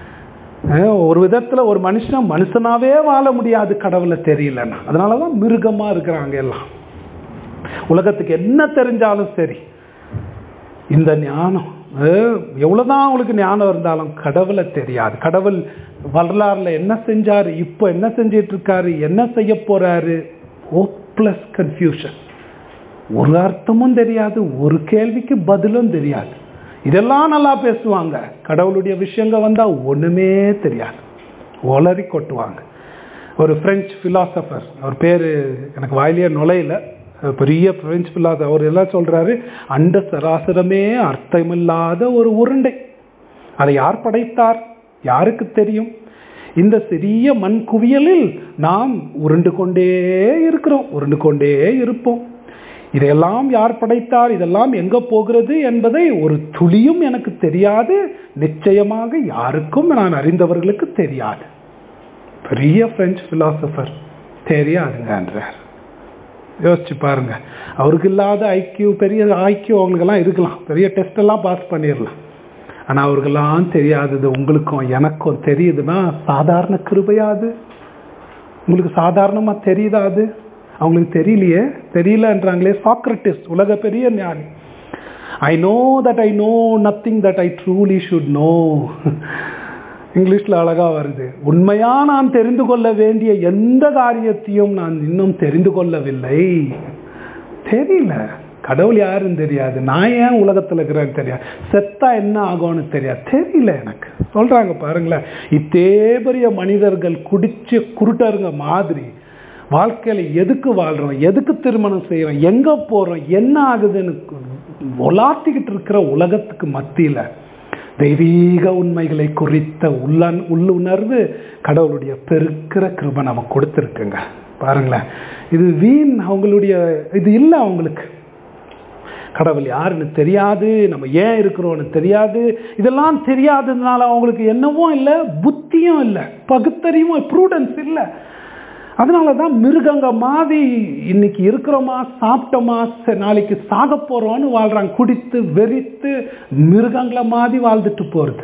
ஒரு விதத்தில் ஒரு மனுஷனாவே வாழ முடியாது கடவுளை தெரியலன்னா. அதனாலதான் மிருகமா இருக்கிறாங்க எல்லாம். உலகத்துக்கு என்ன தெரிஞ்சாலும் சரி, இந்த ஞானம் எவ்வளவுதான் அவங்களுக்கு ஞானம் இருந்தாலும் கடவுளை தெரியாது. கடவுள் வரலாறுல என்ன செஞ்சாரு, இப்போ என்ன செஞ்சிட்டு இருக்காரு, என்ன செய்ய போறாரு, ஹோப்லெஸ் கன்ஃபியூஷன். ஒரு அர்த்தமும் தெரியாது, ஒரு கேள்விக்கு பதிலும் தெரியாது. இதெல்லாம் நல்லா பேசுவாங்க, கடவுளுடைய விஷயங்க வந்தா ஒண்ணுமே தெரியாது, ஒளறி கொட்டுவாங்க. ஒரு பிரெஞ்சு பிலாசபர், அவர் பேரு எனக்கு வாயிலேயே நுழையில, பெரிய பிரெஞ்சு பிலாசபர், அவர் எல்லாம் சொல்றாரு, அண்ட சராசரமே அர்த்தமில்லாத ஒரு உருண்டை, அதை யார் படைத்தார், யாருக்கு தெரியும்? இந்த சிறிய மண் குவியலில் நாம் உருண்டு கொண்டே இருக்கிறோம், உருண்டு கொண்டே இருப்போம். இதையெல்லாம் யார் படைத்தார், இதெல்லாம் எங்க போகிறது என்பதை ஒரு துளியும் எனக்கு தெரியாது, நிச்சயமாக யாருக்கும் நான் அறிந்தவர்களுக்கு தெரியாது. பெரிய பிரெஞ்சு பிலாசபர் தெரியாதுங்க என்றார். யோசிச்சு பாருங்க. அவருக்கு இல்லாத ஐக்கியூ, பெரிய ஐக்கியூ அவங்களுக்கெல்லாம் இருக்கலாம், பெரிய டெஸ்ட் எல்லாம் பாஸ் பண்ணிடலாம். ஆனால் அவருக்கெல்லாம் தெரியாதது உங்களுக்கும் எனக்கும் தெரியுதுன்னா சாதாரண கிருபையாது? உங்களுக்கு சாதாரணமாக தெரியுதா? அது அவங்களுக்கு தெரியலையே. தெரியலன்றாங்களே. சாக்ரட்டிஸ் உலக பெரிய ஞானி, I know that I know nothing that I truly should know. இங்கிலீஷில் அழகாக வருது, உண்மையா நான் தெரிந்து கொள்ள வேண்டிய எந்த காரியத்தையும் நான் இன்னும் தெரிந்து கொள்ளவில்லை. தெரியல, கடவுள் யாருன்னு தெரியாது, நான் ஏன் உலகத்தில் இருக்கிறேன்னு தெரியாது, செத்தா என்ன ஆகும்னு தெரியாது, தெரியல எனக்கு. சொல்கிறாங்க பாருங்களேன், இத்தே பெரிய மனிதர்கள் குடிச்சு குருட்டருங்க மாதிரி வாழ்க்கையில் எதுக்கு வாழ்கிறோம், எதுக்கு திருமணம் செய்கிறோம், எங்கே போகிறோம், என்ன ஆகுதுன்னு ஒலாத்திக்கிட்டு இருக்கிற உலகத்துக்கு மத்தியில் தெய்வீக உண்மைகளை குறித்த உள்ளுணர்வு கடவுளுடைய பெருக்கிற கிருபை நமக்கு கொடுத்துருக்குங்க. பாருங்களேன், இது வீண் அவங்களுடைய இது இல்லை. அவங்களுக்கு கடவுள் யாருன்னு தெரியாது, நம்ம ஏன் இருக்கிறோன்னு தெரியாது. இதெல்லாம் தெரியாததுனால அவங்களுக்கு என்னவும் இல்லை, புத்தியும் இல்லை, பகுத்தறிவும் ப்ரூடன்ஸ் இல்லை. அதனால தான் மிருகங்க மாதிரி இன்னைக்கு இருக்கிறோமா, சாப்பிட்டோமா, நாளைக்கு சாக போகிறோன்னு வாழ்கிறாங்க. குடித்து வெறித்து மிருகங்களை மாதிரி வாழ்ந்துட்டு போகிறது.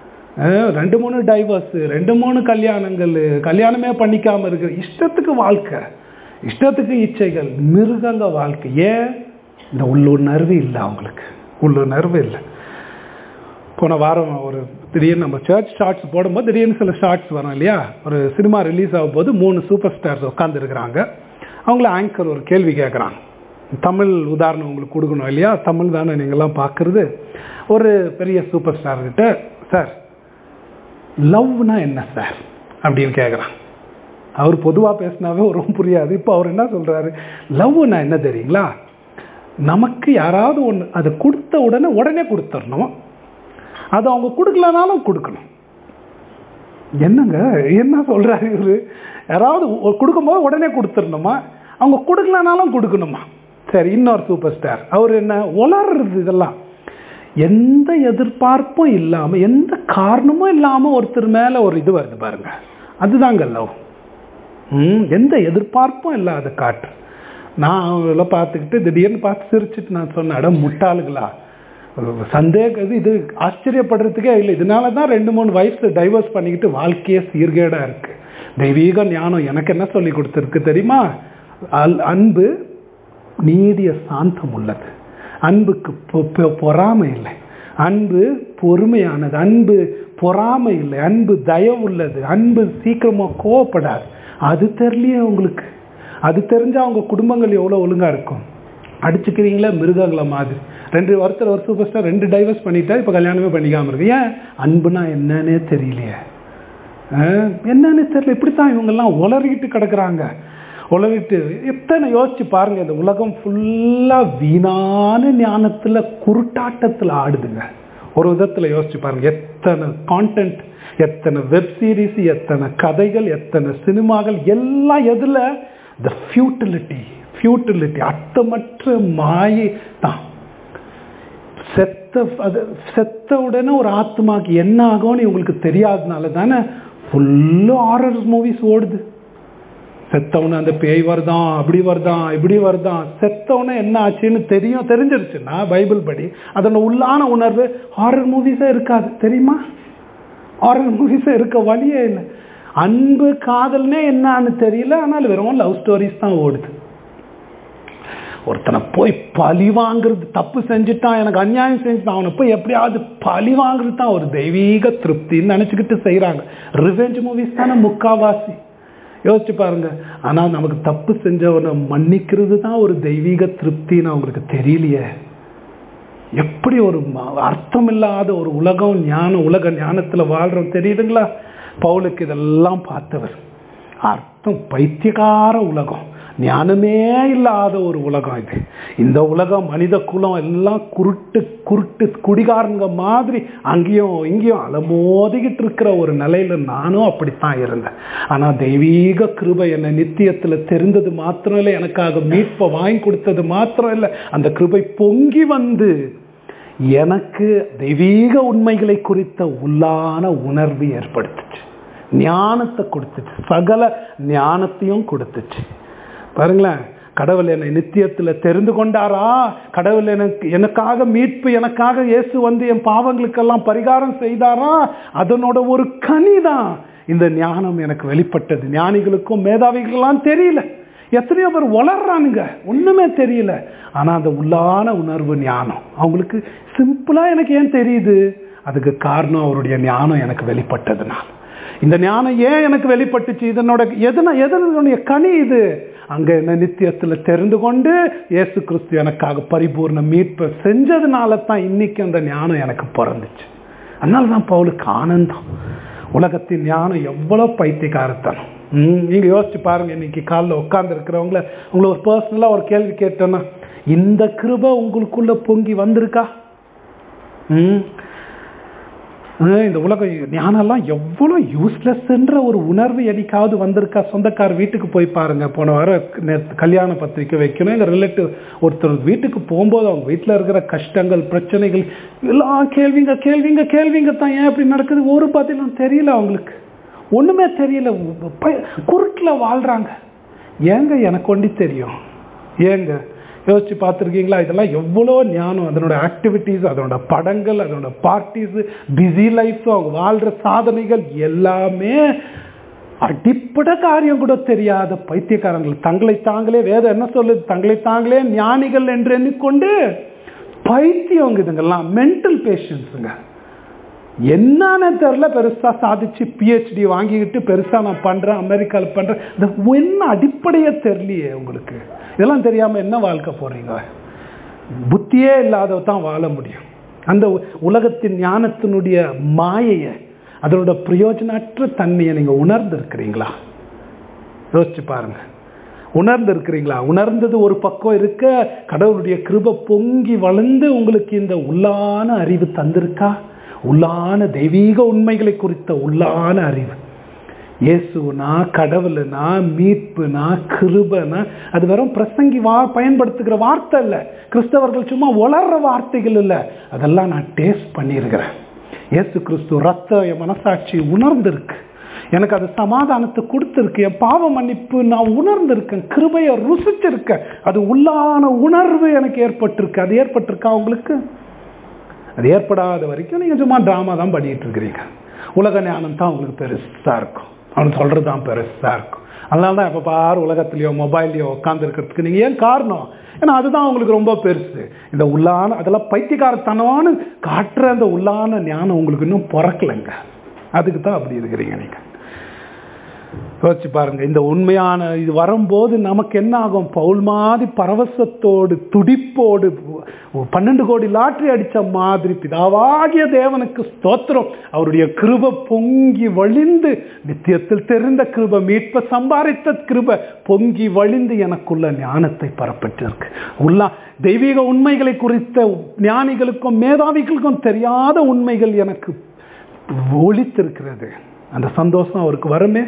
2-3 டைவர்ஸ், 2-3 கல்யாணங்கள், கல்யாணமே பண்ணிக்காமல் இருக்கிற இஷ்டத்துக்கு வாழ்க்கை, இஷ்டத்துக்கு இச்சைகள், மிருகங்க வாழ்க்கை. ஏன்? இந்த உள்ளுணர்வு இல்லை அவங்களுக்கு, உள்ளுணர்வு இல்லை. போன வாரம் ஒரு திடீர்னு நம்ம சர்ச் ஷார்ட்ஸ் போடும்போது திடீர்னு சில ஷார்ட்ஸ் வரும் இல்லையா, ஒரு சினிமா ரிலீஸ் ஆகும் போது 3 சூப்பர் ஸ்டார்ஸ் உட்காந்துருக்குறாங்க. அவங்கள ஆங்கர் ஒரு கேள்வி கேட்குறாங்க. தமிழ் உதாரணம் உங்களுக்கு கொடுக்கணும் இல்லையா, தமிழ் தானே நீங்கள்லாம் பார்க்குறது. ஒரு பெரிய சூப்பர் ஸ்டார்கிட்ட, சார் லவ்னா என்ன சார் அப்படின்னு கேட்குறான். அவர் பொதுவாக பேசினாவே ரொம்ப புரியாது. இப்போ அவர் என்ன சொல்கிறாரு, லவ்னா என்ன தெரியுங்களா, நமக்கு யாராவது ஒன்று அதை கொடுத்த உடனே கொடுத்துடணும், அது அவங்க கொடுக்கலனாலும் கொடுக்கணும். என்னங்க என்ன சொல்றாரு இவரு, யாராவது கொடுக்கும்போது உடனே கொடுத்துடணுமா, அவங்க கொடுக்கலனாலும் கொடுக்கணுமா? சரி, இன்னொரு சூப்பர் ஸ்டார் அவர் என்ன உளர்றது, இதெல்லாம் எந்த எதிர்பார்ப்பும் இல்லாம எந்த காரணமும் இல்லாம ஒருத்தர் மேல ஒரு இது வருது பாருங்க, அதுதாங்க லவ். எந்த எதிர்பார்ப்பும் இல்லாத காட்டு. நான் அவங்கள பார்த்துக்கிட்டு திடீர்னு பார்த்து சிரிச்சுட்டு நான் சொன்னேன், அட முட்டாளுங்களா, சந்தேகம் இது ஆச்சரியப்படுறதுக்கே இல்லை. இதனால தான் 2-3 வயசு டைவர்ஸ் பண்ணிக்கிட்டு வாழ்க்கையே சீர்கேடா இருக்கு. தெய்வீக ஞானம் எனக்கு என்ன சொல்லி கொடுத்துருக்கு தெரியுமா? அன்பு நீடிய சாந்தம் உள்ளது, அன்புக்கு பொறாமை இல்லை, அன்பு பொறுமையானது, அன்பு பொறாமை இல்லை, அன்பு தயவு உள்ளது, அன்பு சீக்கிரமா கோவப்படாது. அது தெரியலையே உங்களுக்கு. அது தெரிஞ்சா அவங்க குடும்பங்கள் எவ்வளோ ஒழுங்கா இருக்கும். அடிச்சுக்கிறீங்களா மிருகங்கள மாதிரி. 2 வருஷத்துல ஒரு சூப்பர் ஸ்டார் 2 டைவர்ஸ் பண்ணிட்டா, இப்போ கல்யாணமே பண்ணிக்காம இருக்கு. ஏன்? அன்புனா என்னன்னே தெரியலையே, என்னன்னு தெரியல. இப்படித்தான் இவங்கெல்லாம் உளறிட்டு கிடக்குறாங்க. உளறிட்டு எத்தனை யோசிச்சு பாருங்க, இந்த உலகம் ஃபுல்லா வீணான ஞானத்துல குருட்டாட்டத்தில் ஆடுதுங்க. ஒரு விதத்துல யோசிச்சு பாருங்க, எத்தனை கான்டென்ட், எத்தனை வெப் சீரிஸ், எத்தனை கதைகள், எத்தனை சினிமாக்கள், எல்லாம் எதுல? த ஃபியூட்டிலிட்டி, அர்த்தமற்ற மாயை தான். செத்த உடனே ஒரு ஆத்மாக்கு என்ன ஆகும்னு உங்களுக்கு தெரியாதனால தானே ஃபுல்லு ஹாரர் மூவிஸ் ஓடுது. செத்தவன அந்த பேய் வருதான், அப்படி வருதான், இப்படி வருதான். செத்தவன என்ன ஆச்சுன்னு தெரிஞ்சிருச்சுன்னா பைபிள் படி அதோட உள்ளான உணர்வு ஹாரர் மூவிஸே இருக்காது தெரியுமா? ஹாரர் மூவிஸே இருக்க வழியே இல்லை. அன்பு காதல்னே என்னன்னு தெரியல, ஆனால் வெறும் லவ் ஸ்டோரிஸ் தான் ஓடுது. ஒருத்தனை போய் பழி வாங்குறது, தப்பு செஞ்சுட்டான், எனக்கு அநியாயம் செஞ்சுட்டான், அவனை போய் எப்படியாவது பழி வாங்குறது தான் ஒரு தெய்வீக திருப்தின்னு நினைச்சுக்கிட்டு செய்யறாங்க. ரிவெஞ்ச் மூவிஸ் தானே முக்காவாசி. யோசிச்சு பாருங்க. ஆனா நமக்கு தப்பு செஞ்சவனை மன்னிக்கிறது தான் ஒரு தெய்வீக திருப்தின்னு அவங்களுக்கு தெரியலையே. எப்படி ஒரு அர்த்தம் இல்லாத ஒரு உலகம், உலக ஞானத்துல வாழ்றோம் தெரியுதுங்களா? பவுலுக்கு இதெல்லாம் பார்த்தவர். அர்த்தம் பைத்தியகார உலகம், ஞானமே இல்லாத ஒரு உலகம் இது. இந்த உலகம் மனித குலம் எல்லாம் குருட்டு குடிகாரங்க மாதிரி அங்கேயும் இங்கேயும் அலமோதிக்கிட்டு இருக்கிற ஒரு நிலையில நானும் அப்படித்தான் இருந்தேன். ஆனா தெய்வீக கிருபை என்னை நித்தியத்துல தெரிந்தது மாத்திரம் இல்லை, எனக்காக மீட்பை வாங்கி கொடுத்தது மாத்திரம் இல்லை, அந்த கிருபை பொங்கி வந்து எனக்கு தெய்வீக உண்மைகளை குறித்த உள்ளான உணர்வு ஏற்படுத்துச்சு, ஞானத்தை கொடுத்துச்சு, சகல ஞானத்தையும் கொடுத்துச்சு. பாருங்களேன், கடவுள் என்னை நித்தியத்தில் தெரிந்து கொண்டாரா, கடவுள் எனக்காக மீட்பு, எனக்காக இயேசு வந்து என் பாவங்களுக்கெல்லாம் பரிகாரம் செய்தாரா, அதனோட ஒரு கனிதான் இந்த ஞானம் எனக்கு வெளிப்பட்டது. ஞானிகளுக்கும் மேதாவிகளுக்கெல்லாம் தெரியல. எத்தனையோ பேர் வளர்றானுங்க, ஒண்ணுமே தெரியல. ஆனா அந்த உள்ளான உணர்வு ஞானம் அவங்களுக்கு சிம்பிளா எனக்கு ஏன் தெரியுது, அதுக்கு காரணம் அவருடைய ஞானம் எனக்கு வெளிப்பட்டதுனால. இந்த ஞானம் ஏன் எனக்கு வெளிப்பட்டுச்சு, இதனோட எதனுடைய கனி இது, அங்க என்ன நித்தியத்தில் தெரிந்து கொண்டு இயேசு கிறிஸ்து எனக்காக பரிபூர்ண மீட்பை செஞ்சதுனால தான் இன்னைக்கு அந்த ஞானம் எனக்கு பிறந்துச்சு. அதனாலதான் பவுலுக்கு ஆனந்தம். உலகத்தின் ஞானம் எவ்வளவு பைத்தியக்காரத்தனம். நீங்க யோசிச்சு பாருங்க, இன்னைக்கு காலில் உட்கார்ந்து இருக்கிறவங்கள உங்களை ஒரு பர்சனலா ஒரு கேள்வி கேட்டோன்னா, இந்த கிருபை உங்களுக்குள்ள பொங்கி வந்திருக்கா? இந்த உலக ஞானம்லாம் எவ்வளவு யூஸ்லெஸ்ன்ற ஒரு உணர்வு என்னைக்காவது வந்திருக்கா? சொந்தக்கார வீட்டுக்கு போய் பாருங்க. போன வாரம் கல்யாண பத்திரிக்கை வைக்கணும், எங்க ரிலேட்டிவ் ஒருத்தர் வீட்டுக்கு போகும்போது அவங்க வீட்டில் இருக்கிற கஷ்டங்கள், பிரச்சனைகள் எல்லாம் கேள்விங்க தான். ஏன் அப்படி நடக்குது? ஒரு பதிலும் தெரியல அவங்களுக்கு, ஒண்ணுமே தெரியல, குருட்டில் வாழ்றாங்க. ஏங்க எனக்கு ஒண்டி தெரியும்? ஏங்க யோசிச்சு பார்த்துருக்கீங்களா? இதெல்லாம் எவ்வளோ ஞானம், அதனோட ஆக்டிவிட்டிஸ், அதனோட படங்கள், அதனோட பார்ட்டிஸ், பிஸி லைஃப், அவங்க வாழ்ற சாதனைகள் எல்லாமே அடிப்படை காரியம் கூட தெரியாத பைத்தியக்காரங்கள். தங்களை தாங்களே, வேதம் என்ன சொல்லுது, தங்களை தாங்களே ஞானிகள் என்று எண்ணிக்கொண்டு பைத்தியவங்க. இதுங்கெல்லாம் மென்டல் பேஷன்ஸுங்க. என்னன்னு தெரியல, பெருசா சாதிச்சு PhD வாங்கிக்கிட்டு பெருசா நான் பண்றேன், அமெரிக்காவில் பண்றேன், இந்த என்ன அடிப்படையே தெரியலையே உங்களுக்கு. இதெல்லாம் தெரியாம என்ன வாழ்க்கை போறீங்க? புத்தியே இல்லாத தான் வாழ முடியும். அந்த உலகத்தின் ஞானத்தினுடைய மாயையை, அதனோட பிரயோஜனற்ற தன்மையை நீங்க உணர்ந்து இருக்கிறீங்களா? யோசிச்சு பாருங்க. உணர்ந்து இருக்கிறீங்களா? உணர்ந்தது ஒரு பக்கம் இருக்க, கடவுளுடைய கிருபை பொங்கி வளர்ந்து உங்களுக்கு இந்த உள்ளான அறிவு தந்திருக்கா? உள்ளான தெய்வீக உண்மைகளை குறித்த உள்ளான அறிவு. இயேசுனா, கடவுள்னா, மீட்புனா, கிருபைனா அது வெறும் பிரசங்கி பயன்படுத்துகிற வார்த்தை இல்லை. கிறிஸ்தவர்கள் சும்மா வளர்ற வார்த்தைகள் இல்லை. அதெல்லாம் நான் டேஸ்ட் பண்ணியிருக்கிறேன். இயேசு கிறிஸ்து ரத்த என் மனசாட்சி உணர்ந்திருக்கு, எனக்கு அது சமாதானத்தை கொடுத்துருக்கு, என் பாவ மன்னிப்பு நான் உணர்ந்திருக்கேன், கிருபையை ருசிச்சிருக்கேன். அது உள்ளான உணர்வு எனக்கு ஏற்பட்டிருக்கு. அது ஏற்பட்டிருக்கா உங்களுக்கு? அது ஏற்படாத வரைக்கும் நீங்க சும்மா டிராமா தான் பண்ணிட்டு இருக்கிறீங்க. உலக ஞானம் தான் உங்களுக்கு பெருசா இருக்கும், அவன் சொல்றதுதான் பெருசா இருக்கும். அதனால தான் எப்ப பாரு உலகத்திலயோ மொபைல்லையோ உட்கார்ந்து இருக்கிறதுக்கு நீங்க ஏன் காரணம்? ஏன்னா அதுதான் உங்களுக்கு ரொம்ப பெருசு. இந்த உள்ளான, அதெல்லாம் பைத்தியக்காரத்தனமான காட்டுற அந்த உள்ளான ஞானம் உங்களுக்கு இன்னும் பிறக்கலைங்க. அதுக்கு தான் அப்படி இருக்கிறீங்க நீங்க. யோசிச்சு பாருங்க. இந்த உண்மையான இது வரும்போது நமக்கு என்ன ஆகும்? பவுல் மாதிரி பரவசத்தோடு துடிப்போடு 12 கோடி லாட்டரி அடிச்ச மாதிரி பிதாவாகிய தேவனுக்கு ஸ்தோத்திரம், அவருடைய கிருபை பொங்கி வழிந்து, நித்தியத்தில் தெரிந்த கிருபை, மீட்ப சம்பாதித்த கிருபை பொங்கி வழிந்து எனக்குள்ள ஞானத்தை பரப்பட்டிருக்கு. உள்ள தெய்வீக உண்மைகளை குறித்த ஞானிகளுக்கும் மேதாவிகளுக்கும் தெரியாத உண்மைகள் எனக்கு ஒளித்திருக்கிறது. அந்த சந்தோஷம் அவருக்கு வருமே.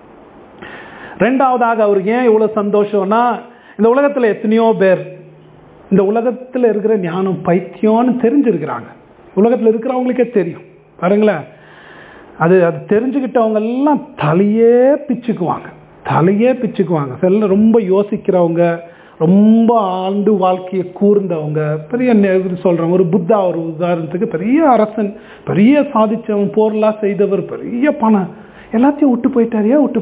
ரெண்டாவதாக அவருக்கு ஏன் இவ்வளவு சந்தோஷம்னா, இந்த உலகத்துல எத்தனையோ பேர் இந்த உலகத்துல இருக்கிற ஞானம் பைத்தியம்னு தெரிஞ்சிருக்கிறாங்க. உலகத்துல இருக்கிறவங்களுக்கே தெரியும் பாருங்களேன். அது தெரிஞ்சுக்கிட்டவங்க எல்லாம் தலையே பிச்சுக்குவாங்க. சில ரொம்ப யோசிக்கிறவங்க, ரொம்ப ஆண்டு வாழ்க்கையை கூர்ந்தவங்க, பெரிய சொல்றவங்க. ஒரு புத்தா ஒரு உதாரணத்துக்கு, பெரிய அரசன், பெரிய சாதிச்சவன், போர்லாம் செய்தவர், பெரிய பணம், எல்லாத்தையும் விட்டு போயிட்டாரு. ஏன்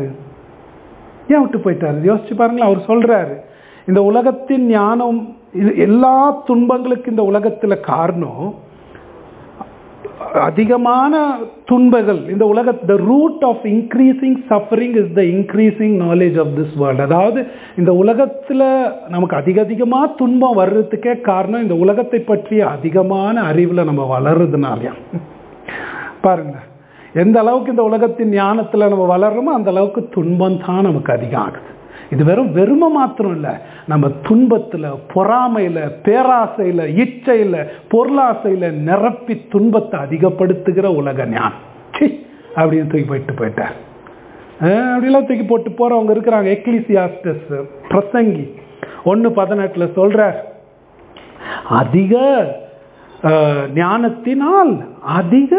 விட்டு போயிட்டாரு? யோசிச்சு பாருங்களேன். அவர் சொல்றாரு, இந்த உலகத்தின் ஞானம், எல்லா துன்பங்களுக்கு இந்த உலகத்துல காரணம் அதிகமான துன்பங்கள். இந்த the root of increasing suffering is the increasing knowledge of this world. அதாவது இந்த உலகத்துல நமக்கு அதிகமா துன்பம் வர்றதுக்கே காரணம் இந்த உலகத்தை பற்றிய அதிகமான அறிவுல நம்ம வளர்றதுனாலயா. பாருங்க, எந்த அளவுக்கு இந்த உலகத்தின் ஞானத்துல நம்ம வளர்றோமோ அந்த அளவுக்கு துன்பம் தான் நமக்கு அதிகம் ஆகுது. இது வெறுமை மாத்திரம் இல்லை, நம்ம துன்பத்துல, பொறாமையில, பேராசையில, இச்சையில, பொருளாசையில நிரப்பி துன்பத்தை அதிகப்படுத்துகிற உலக ஞானம் அப்படின்னு தூக்கி போயிட்டார். அப்படிலாம் தூக்கி போட்டு போறவங்க இருக்கிறாங்க. எக்லிசியாஸ்டஸ் பிரசங்கி 1:18 சொல்றார், அதிக ஞானத்தினால் அதிக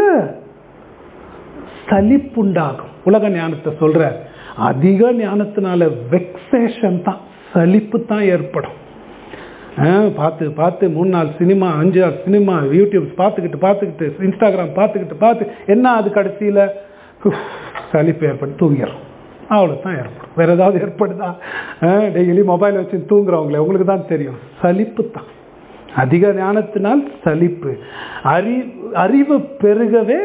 சலிப்புண்டாகும். உலக ஞானத்தை சொல்ற, அதிக ஞானத்தினால வெக்ஸேஷன் தான், சலிப்பு தான் ஏற்படும். பார்த்து பார்த்து 3-4 சினிமா 5-6 சினிமா யூடியூப் பார்த்துக்கிட்டு இன்ஸ்டாகிராம் பார்த்து என்ன அது கடைசியில் சலிப்பு ஏற்பட்டு தூங்கிடும். அவ்வளோதான் ஏற்படும். வேறு ஏதாவது ஏற்படுதா? டெய்லி மொபைல் வச்சு தூங்குறவங்களே உங்களுக்கு தான் தெரியும். சலிப்பு தான். அதிக ஞானத்தினால் சலிப்பு. அறிவு பெருகவே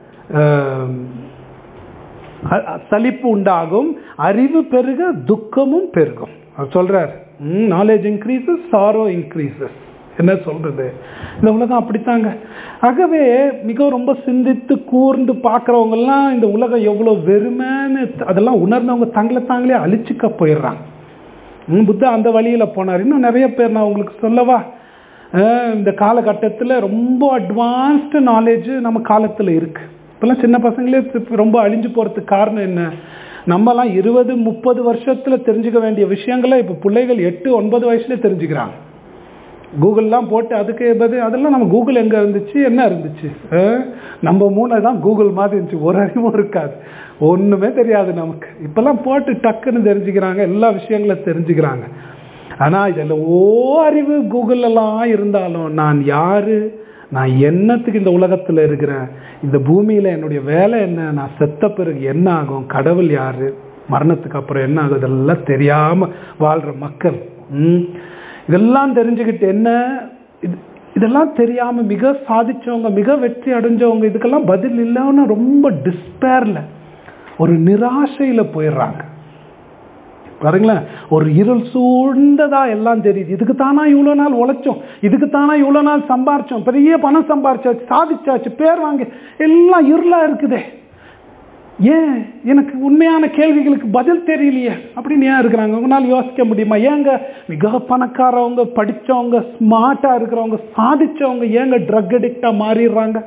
சலிப்பு உண்டாகும். அறிவு பெருக துக்கமும் பெருகும். அவர் சொல்றார், நாலேஜ் இன்க்ரீசஸ் சாரோ இன்க்ரீசஸ். என்ன சொல்றது? இந்த உலகம் அப்படித்தாங்க. ஆகவே மிக ரொம்ப சிந்தித்து கூர்ந்து பார்க்குறவங்கெல்லாம் இந்த உலகம் எவ்வளோ வெறுமைன்னு அதெல்லாம் உணர்ந்தவங்க தங்களை தாங்களே அழிச்சுக்க போயிடுறாங்க. புத்தா அந்த வழியில் போனார். இன்னும் நிறைய பேர் நான் உங்களுக்கு சொல்லவா, இந்த காலகட்டத்தில் ரொம்ப அட்வான்ஸ்டு நாலேஜ் நம்ம காலத்தில் இருக்குது. இப்போல்லாம் சின்ன பசங்களே ரொம்ப அழிஞ்சு போகிறதுக்கு காரணம் என்ன? நம்மலாம் 20-30 வருஷத்தில் தெரிஞ்சுக்க வேண்டிய விஷயங்களை இப்போ பிள்ளைகள் 8-9 வயசுலேயே தெரிஞ்சுக்கிறாங்க. கூகுள்லாம் போட்டு அதுக்கு அதெல்லாம் நம்ம கூகுள் எங்கே இருந்துச்சு, என்ன இருந்துச்சு? நம்ம மூளை தான் கூகுள் மாதிரி இருந்துச்சு. ஒரு அறிவும் இருக்காது, ஒன்றுமே தெரியாது நமக்கு. இப்போல்லாம் போட்டு டக்குன்னு தெரிஞ்சுக்கிறாங்க, எல்லா விஷயங்களும் தெரிஞ்சுக்கிறாங்க. ஆனால் இதெல்லாம் அறிவு கூகுளெல்லாம் இருந்தாலும் நான் யார், நான் என்னத்துக்கு இந்த உலகத்தில் இருக்கிறேன், இந்த பூமியில் என்னுடைய வேலை என்ன, நான் செத்த பிறகு என்ன ஆகும், கடவுள் யார், மரணத்துக்கு அப்புறம் என்ன ஆகும், இதெல்லாம் தெரியாமல் வாழ்கிற மக்கள். இதெல்லாம் தெரிஞ்சுக்கிட்டு என்ன, இதெல்லாம் தெரியாமல் மிக சாதிச்சவங்க, மிக வெற்றி அடைஞ்சவங்க இதுக்கெல்லாம் பதில் இல்லைன்னா ரொம்ப டிஸ்பேரில், ஒரு நிராசையில் போயிடுறாங்க. பாருங்களேன், ஒரு இருள் சூழ்ந்ததா எல்லாம் தெரியுது. இதுக்கு தானா இவ்வளோ நாள் உழைச்சோம், இதுக்கு தானா இவ்வளோ நாள் சம்பாரிச்சோம், பெரிய பணம் சம்பாரிச்சாச்சு, சாதிச்சாச்சு, பேர் வாங்கி, எல்லாம் இருளாக இருக்குதே. ஏன் எனக்கு உண்மையான கேள்விகளுக்கு பதில் தெரியலையே அப்படின்னு ஏன் இருக்கிறாங்க? உங்களால் யோசிக்க முடியுமா? ஏங்க மிக பணக்காரவங்க, படித்தவங்க, ஸ்மார்ட்டாக இருக்கிறவங்க, சாதிச்சவங்க ஏங்க ட்ரக் அடிக்டாக மாறிடுறாங்க?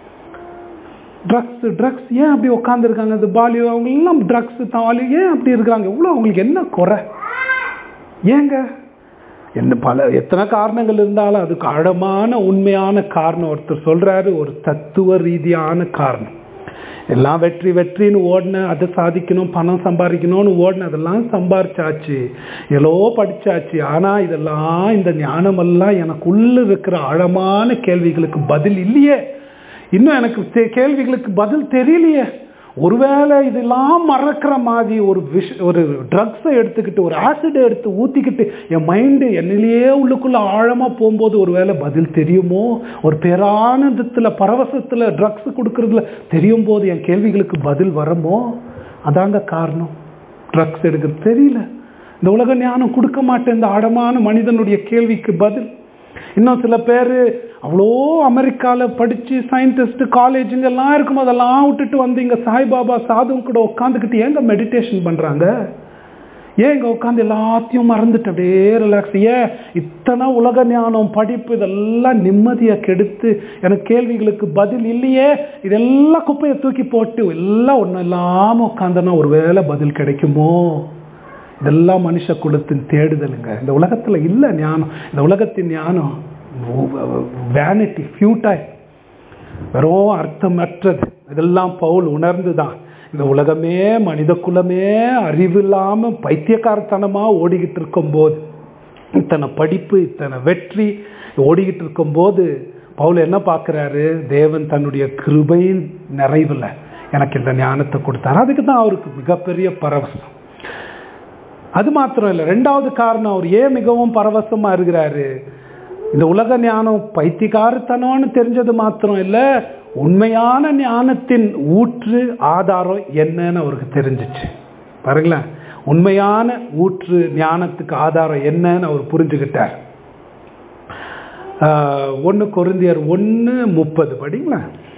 ட்ரக்ஸ் ஏன் அப்படி உட்காந்துருக்காங்க? இந்த பாலியோ அவங்க எல்லாம் ட்ரக்ஸ் தாலி ஏன் அப்படி இருக்கிறாங்க? எவ்வளோ அவங்களுக்கு என்ன குறை? ஏங்க என்ன எத்தனை காரணங்கள் இருந்தாலும் அதுக்கு ஆழமான உண்மையான காரணம் ஒருத்தர் சொல்றாரு, ஒரு தத்துவ ரீதியான காரணம். எல்லாம் வெற்றின்னு ஓடின, அதை சாதிக்கணும், பணம் சம்பாதிக்கணும்னு ஓடின, அதெல்லாம் சம்பாரிச்சாச்சு, எவ்வளோ படிச்சாச்சு. ஆனால் இதெல்லாம் இந்த ஞானமெல்லாம் எனக்குள்ள இருக்கிற ஆழமான கேள்விகளுக்கு பதில் இல்லையே, இன்னும் எனக்கு கேள்விகளுக்கு பதில் தெரியலையே. ஒருவேளை இதெல்லாம் மறக்கிற மாதிரி ஒரு ட்ரக்ஸை எடுத்துக்கிட்டு, ஒரு ஆசிடை எடுத்து ஊற்றிக்கிட்டு என் மைண்டு என்னிலேயே உள்ளுக்குள்ளே ஆழமாக போகும்போது ஒருவேளை பதில் தெரியுமோ? ஒரு பேரானந்தத்தில் பரவசத்தில் ட்ரக்ஸ் கொடுக்கறதுல தெரியும் போது என் கேள்விகளுக்கு பதில் வருமோ? அதாங்க காரணம். ட்ரக்ஸ் எடுக்கிறது தெரியல. இந்த உலக ஞானம் கொடுக்க மாட்டேன் இந்த ஆழமான மனிதனுடைய கேள்விக்கு பதில். இன்னும் சில பேர் அவ்வளோ அமெரிக்காவில் படித்து சயின்டிஸ்ட்டு காலேஜுங்கெல்லாம் இருக்கும், அதெல்லாம் விட்டுட்டு வந்து இங்கே சாய்பாபா சாதுவும் கூட உட்காந்துக்கிட்டு ஏங்க மெடிடேஷன் பண்ணுறாங்க? ஏன் இங்கே உட்காந்து எல்லாத்தையும் மறந்துட்டு அப்படியே ரிலாக்ஸ்? ஏன் இத்தனை உலக ஞானம், படிப்பு இதெல்லாம் நிம்மதியை கெடுத்து எனக்கு கேள்விகளுக்கு பதில் இல்லையே, இதெல்லாம் குப்பையை தூக்கி போட்டு எல்லாம் ஒன்றும் இல்லாமல் உட்காந்தனா ஒரு வேளை பதில் கிடைக்குமோ? இதெல்லாம் மனுஷ குலத்தின் தேடுதலுங்க. இந்த உலகத்தில் இல்லை ஞானம். இந்த உலகத்தின் ஞானம் வேனிட்டி, ஃபியூட்டைல், வெறும் அர்த்தமற்றது. இதெல்லாம் பவுல் உணர்ந்துதான் இந்த உலகமே மனித குலமே அறிவு இல்லாமல் பைத்தியக்காரத்தனமாக ஓடிக்கிட்டு இருக்கும்போது, இத்தனை படிப்பு இத்தனை வெற்றி ஓடிக்கிட்டு இருக்கும்போது பவுல் என்ன பார்க்குறாரு? தேவன் தன்னுடைய கிருபையின் நிறைவில் எனக்கு இந்த ஞானத்தை கொடுத்தாரு. அதுக்கு தான் அவருக்கு மிகப்பெரிய பரவசம். அது மாத்திரம் இல்லை, ரெண்டாவது காரணம் அவர் ஏன் மிகவும் பரவசமாக இருக்கிறாரு? இந்த உலக ஞானம் பைத்தியக்காரத்தனம்னு தெரிஞ்சது மாத்திரம் இல்லை, உண்மையான ஞானத்தின் ஊற்று ஆதாரம் என்னன்னு அவருக்கு தெரிஞ்சிச்சு. பாருங்களேன், உண்மையான ஊற்று ஞானத்துக்கு ஆதாரம் என்னன்னு அவர் புரிஞ்சுக்கிட்டார். 1 கொரிந்தியர் 1:30 படிங்களா?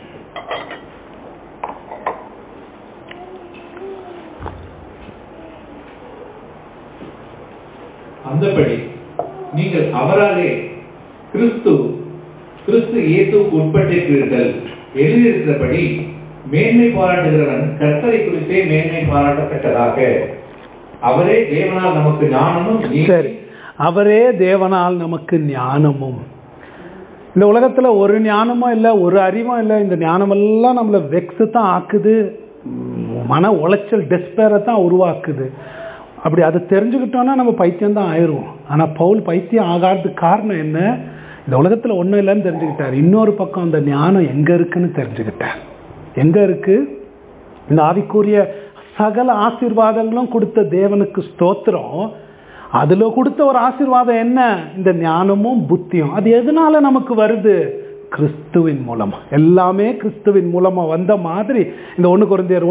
அந்தபடி நீங்கள் அவராலே கிறிஸ்து இயேசுவுக்கு உட்பட்டிருக்கிறீர்கள். எழுதியிருக்கிறபடி மேன்மை பாராட்டுகிறவன் கர்த்தரை குறித்தே மேன்மை பாராட்டத்தக்கதாக அவரே தேவனால் நமக்கு ஞானமும். சரி, அவரே தேவனால் நமக்கு ஞானமும். இந்த உலகத்துல ஒரு ஞானமும் இல்லை, ஒரு அறிவும் இல்லை. இந்த ஞானமெல்லாம் நம்மளை வெக்ஸு தான் ஆக்குது, மன உளைச்சல், டெஸ்பேரை தான் உருவாக்குது. அப்படி அதை தெரிஞ்சுக்கிட்டோன்னா நம்ம பைத்தியம் தான் ஆயிடுவோம். ஆனால் பவுல் பைத்தியம் ஆகாததுக்கு காரணம் என்ன? இந்த உலகத்தில் ஒன்றும் இல்லைன்னு தெரிஞ்சுக்கிட்டார். இன்னொரு பக்கம் அந்த ஞானம் எங்கே இருக்குன்னு தெரிஞ்சுக்கிட்டார். எங்கே இருக்கு? இந்த ஆவிக்குரிய சகல ஆசீர்வாதங்களும் கொடுத்த தேவனுக்கு ஸ்தோத்திரம். அதில் கொடுத்த ஒரு ஆசீர்வாதம் என்ன? இந்த ஞானமும் புத்தியும். அது எதனால நமக்கு வருது? கிறிஸ்துவின் மூலமா. எல்லாமே கிறிஸ்துவின் மூலமா வந்த மாதிரி இந்த 1 கொரிந்தியர்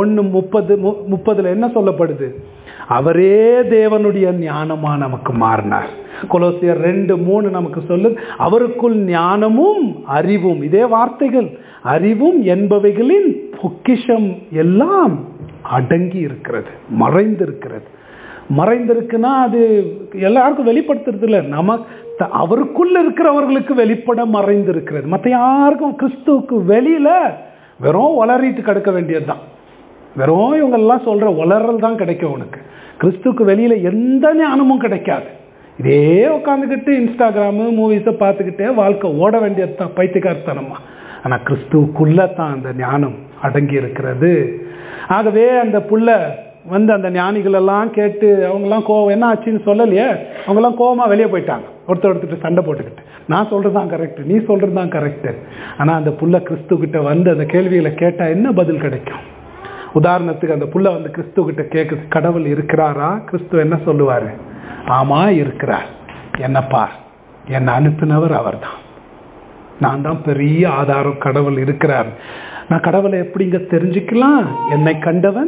1:30 என்ன சொல்லப்படுது? அவரே தேவனுடைய ஞானமா நமக்கு மாறினார். கொலோசியர் 2:3 நமக்கு சொல்லுது, அவருக்குள் ஞானமும் அறிவும், இதே வார்த்தைகள், அறிவும் என்பவைகளின் பொக்கிஷம் எல்லாம் அடங்கி இருக்கிறது, மறைந்திருக்கிறது. மறைந்திருக்குன்னா அது எல்லாருக்கும் வெளிப்படுத்துறது இல்லை, நமக்கு அவருக்குள்ள இருக்கிறவர்களுக்கு வெளிப்பட மறைந்திருக்கிறது. மற்ற யாருக்கும் கிறிஸ்துவுக்கு வெளியில வெறும் வளரிட்டு கிடக்க வேண்டியதுதான். வெறும் இவங்கெல்லாம் சொல்ற வளரல் தான் கிடைக்கும் உனக்கு. கிறிஸ்துவுக்கு வெளியில எந்த ஞானமும் கிடைக்காது. இதே உட்காந்துக்கிட்டு இன்ஸ்டாகிராமு மூவிஸை பார்த்துக்கிட்டே வாழ்க்கை ஓட வேண்டியது தான், பைத்தியக்காரத்தனமா. ஆனா கிறிஸ்துவுக்குள்ள தான் அந்த ஞானம் அடங்கி இருக்கிறது. ஆகவே அந்த புள்ள வந்து அந்த ஞானிகள் எல்லாம் கேட்டு அவங்கெல்லாம் கோவம் என்ன ஆச்சுன்னு சொல்லலையே, அவங்கெல்லாம் கோவமா வெளியே போயிட்டாங்க, ஒருத்தர் சண்டை போட்டுக்கிட்டு. நான் சொல்றதுதான் கரெக்ட், நீ சொல்றதுதான் கரெக்ட். ஆனா அந்த புள்ள கிறிஸ்து கிட்ட வந்து அந்த கேள்விகளை கேட்டா என்ன பதில் கிடைக்கும்? உதாரணத்துக்கு அந்த புள்ள வந்து கிறிஸ்து கிட்ட கேட்குது, கடவுள் இருக்கிறாரா? கிறிஸ்து என்ன சொல்லுவாரு? ஆமா இருக்கிறார், என்ன பார், என்னை அனுப்பினவர் அவர் தான், நான் தான் பெரிய ஆதாரம், கடவுள் இருக்கிறார். நான் கடவுளை எப்படிங்க தெரிஞ்சுக்கலாம்? என்னை கண்டவன்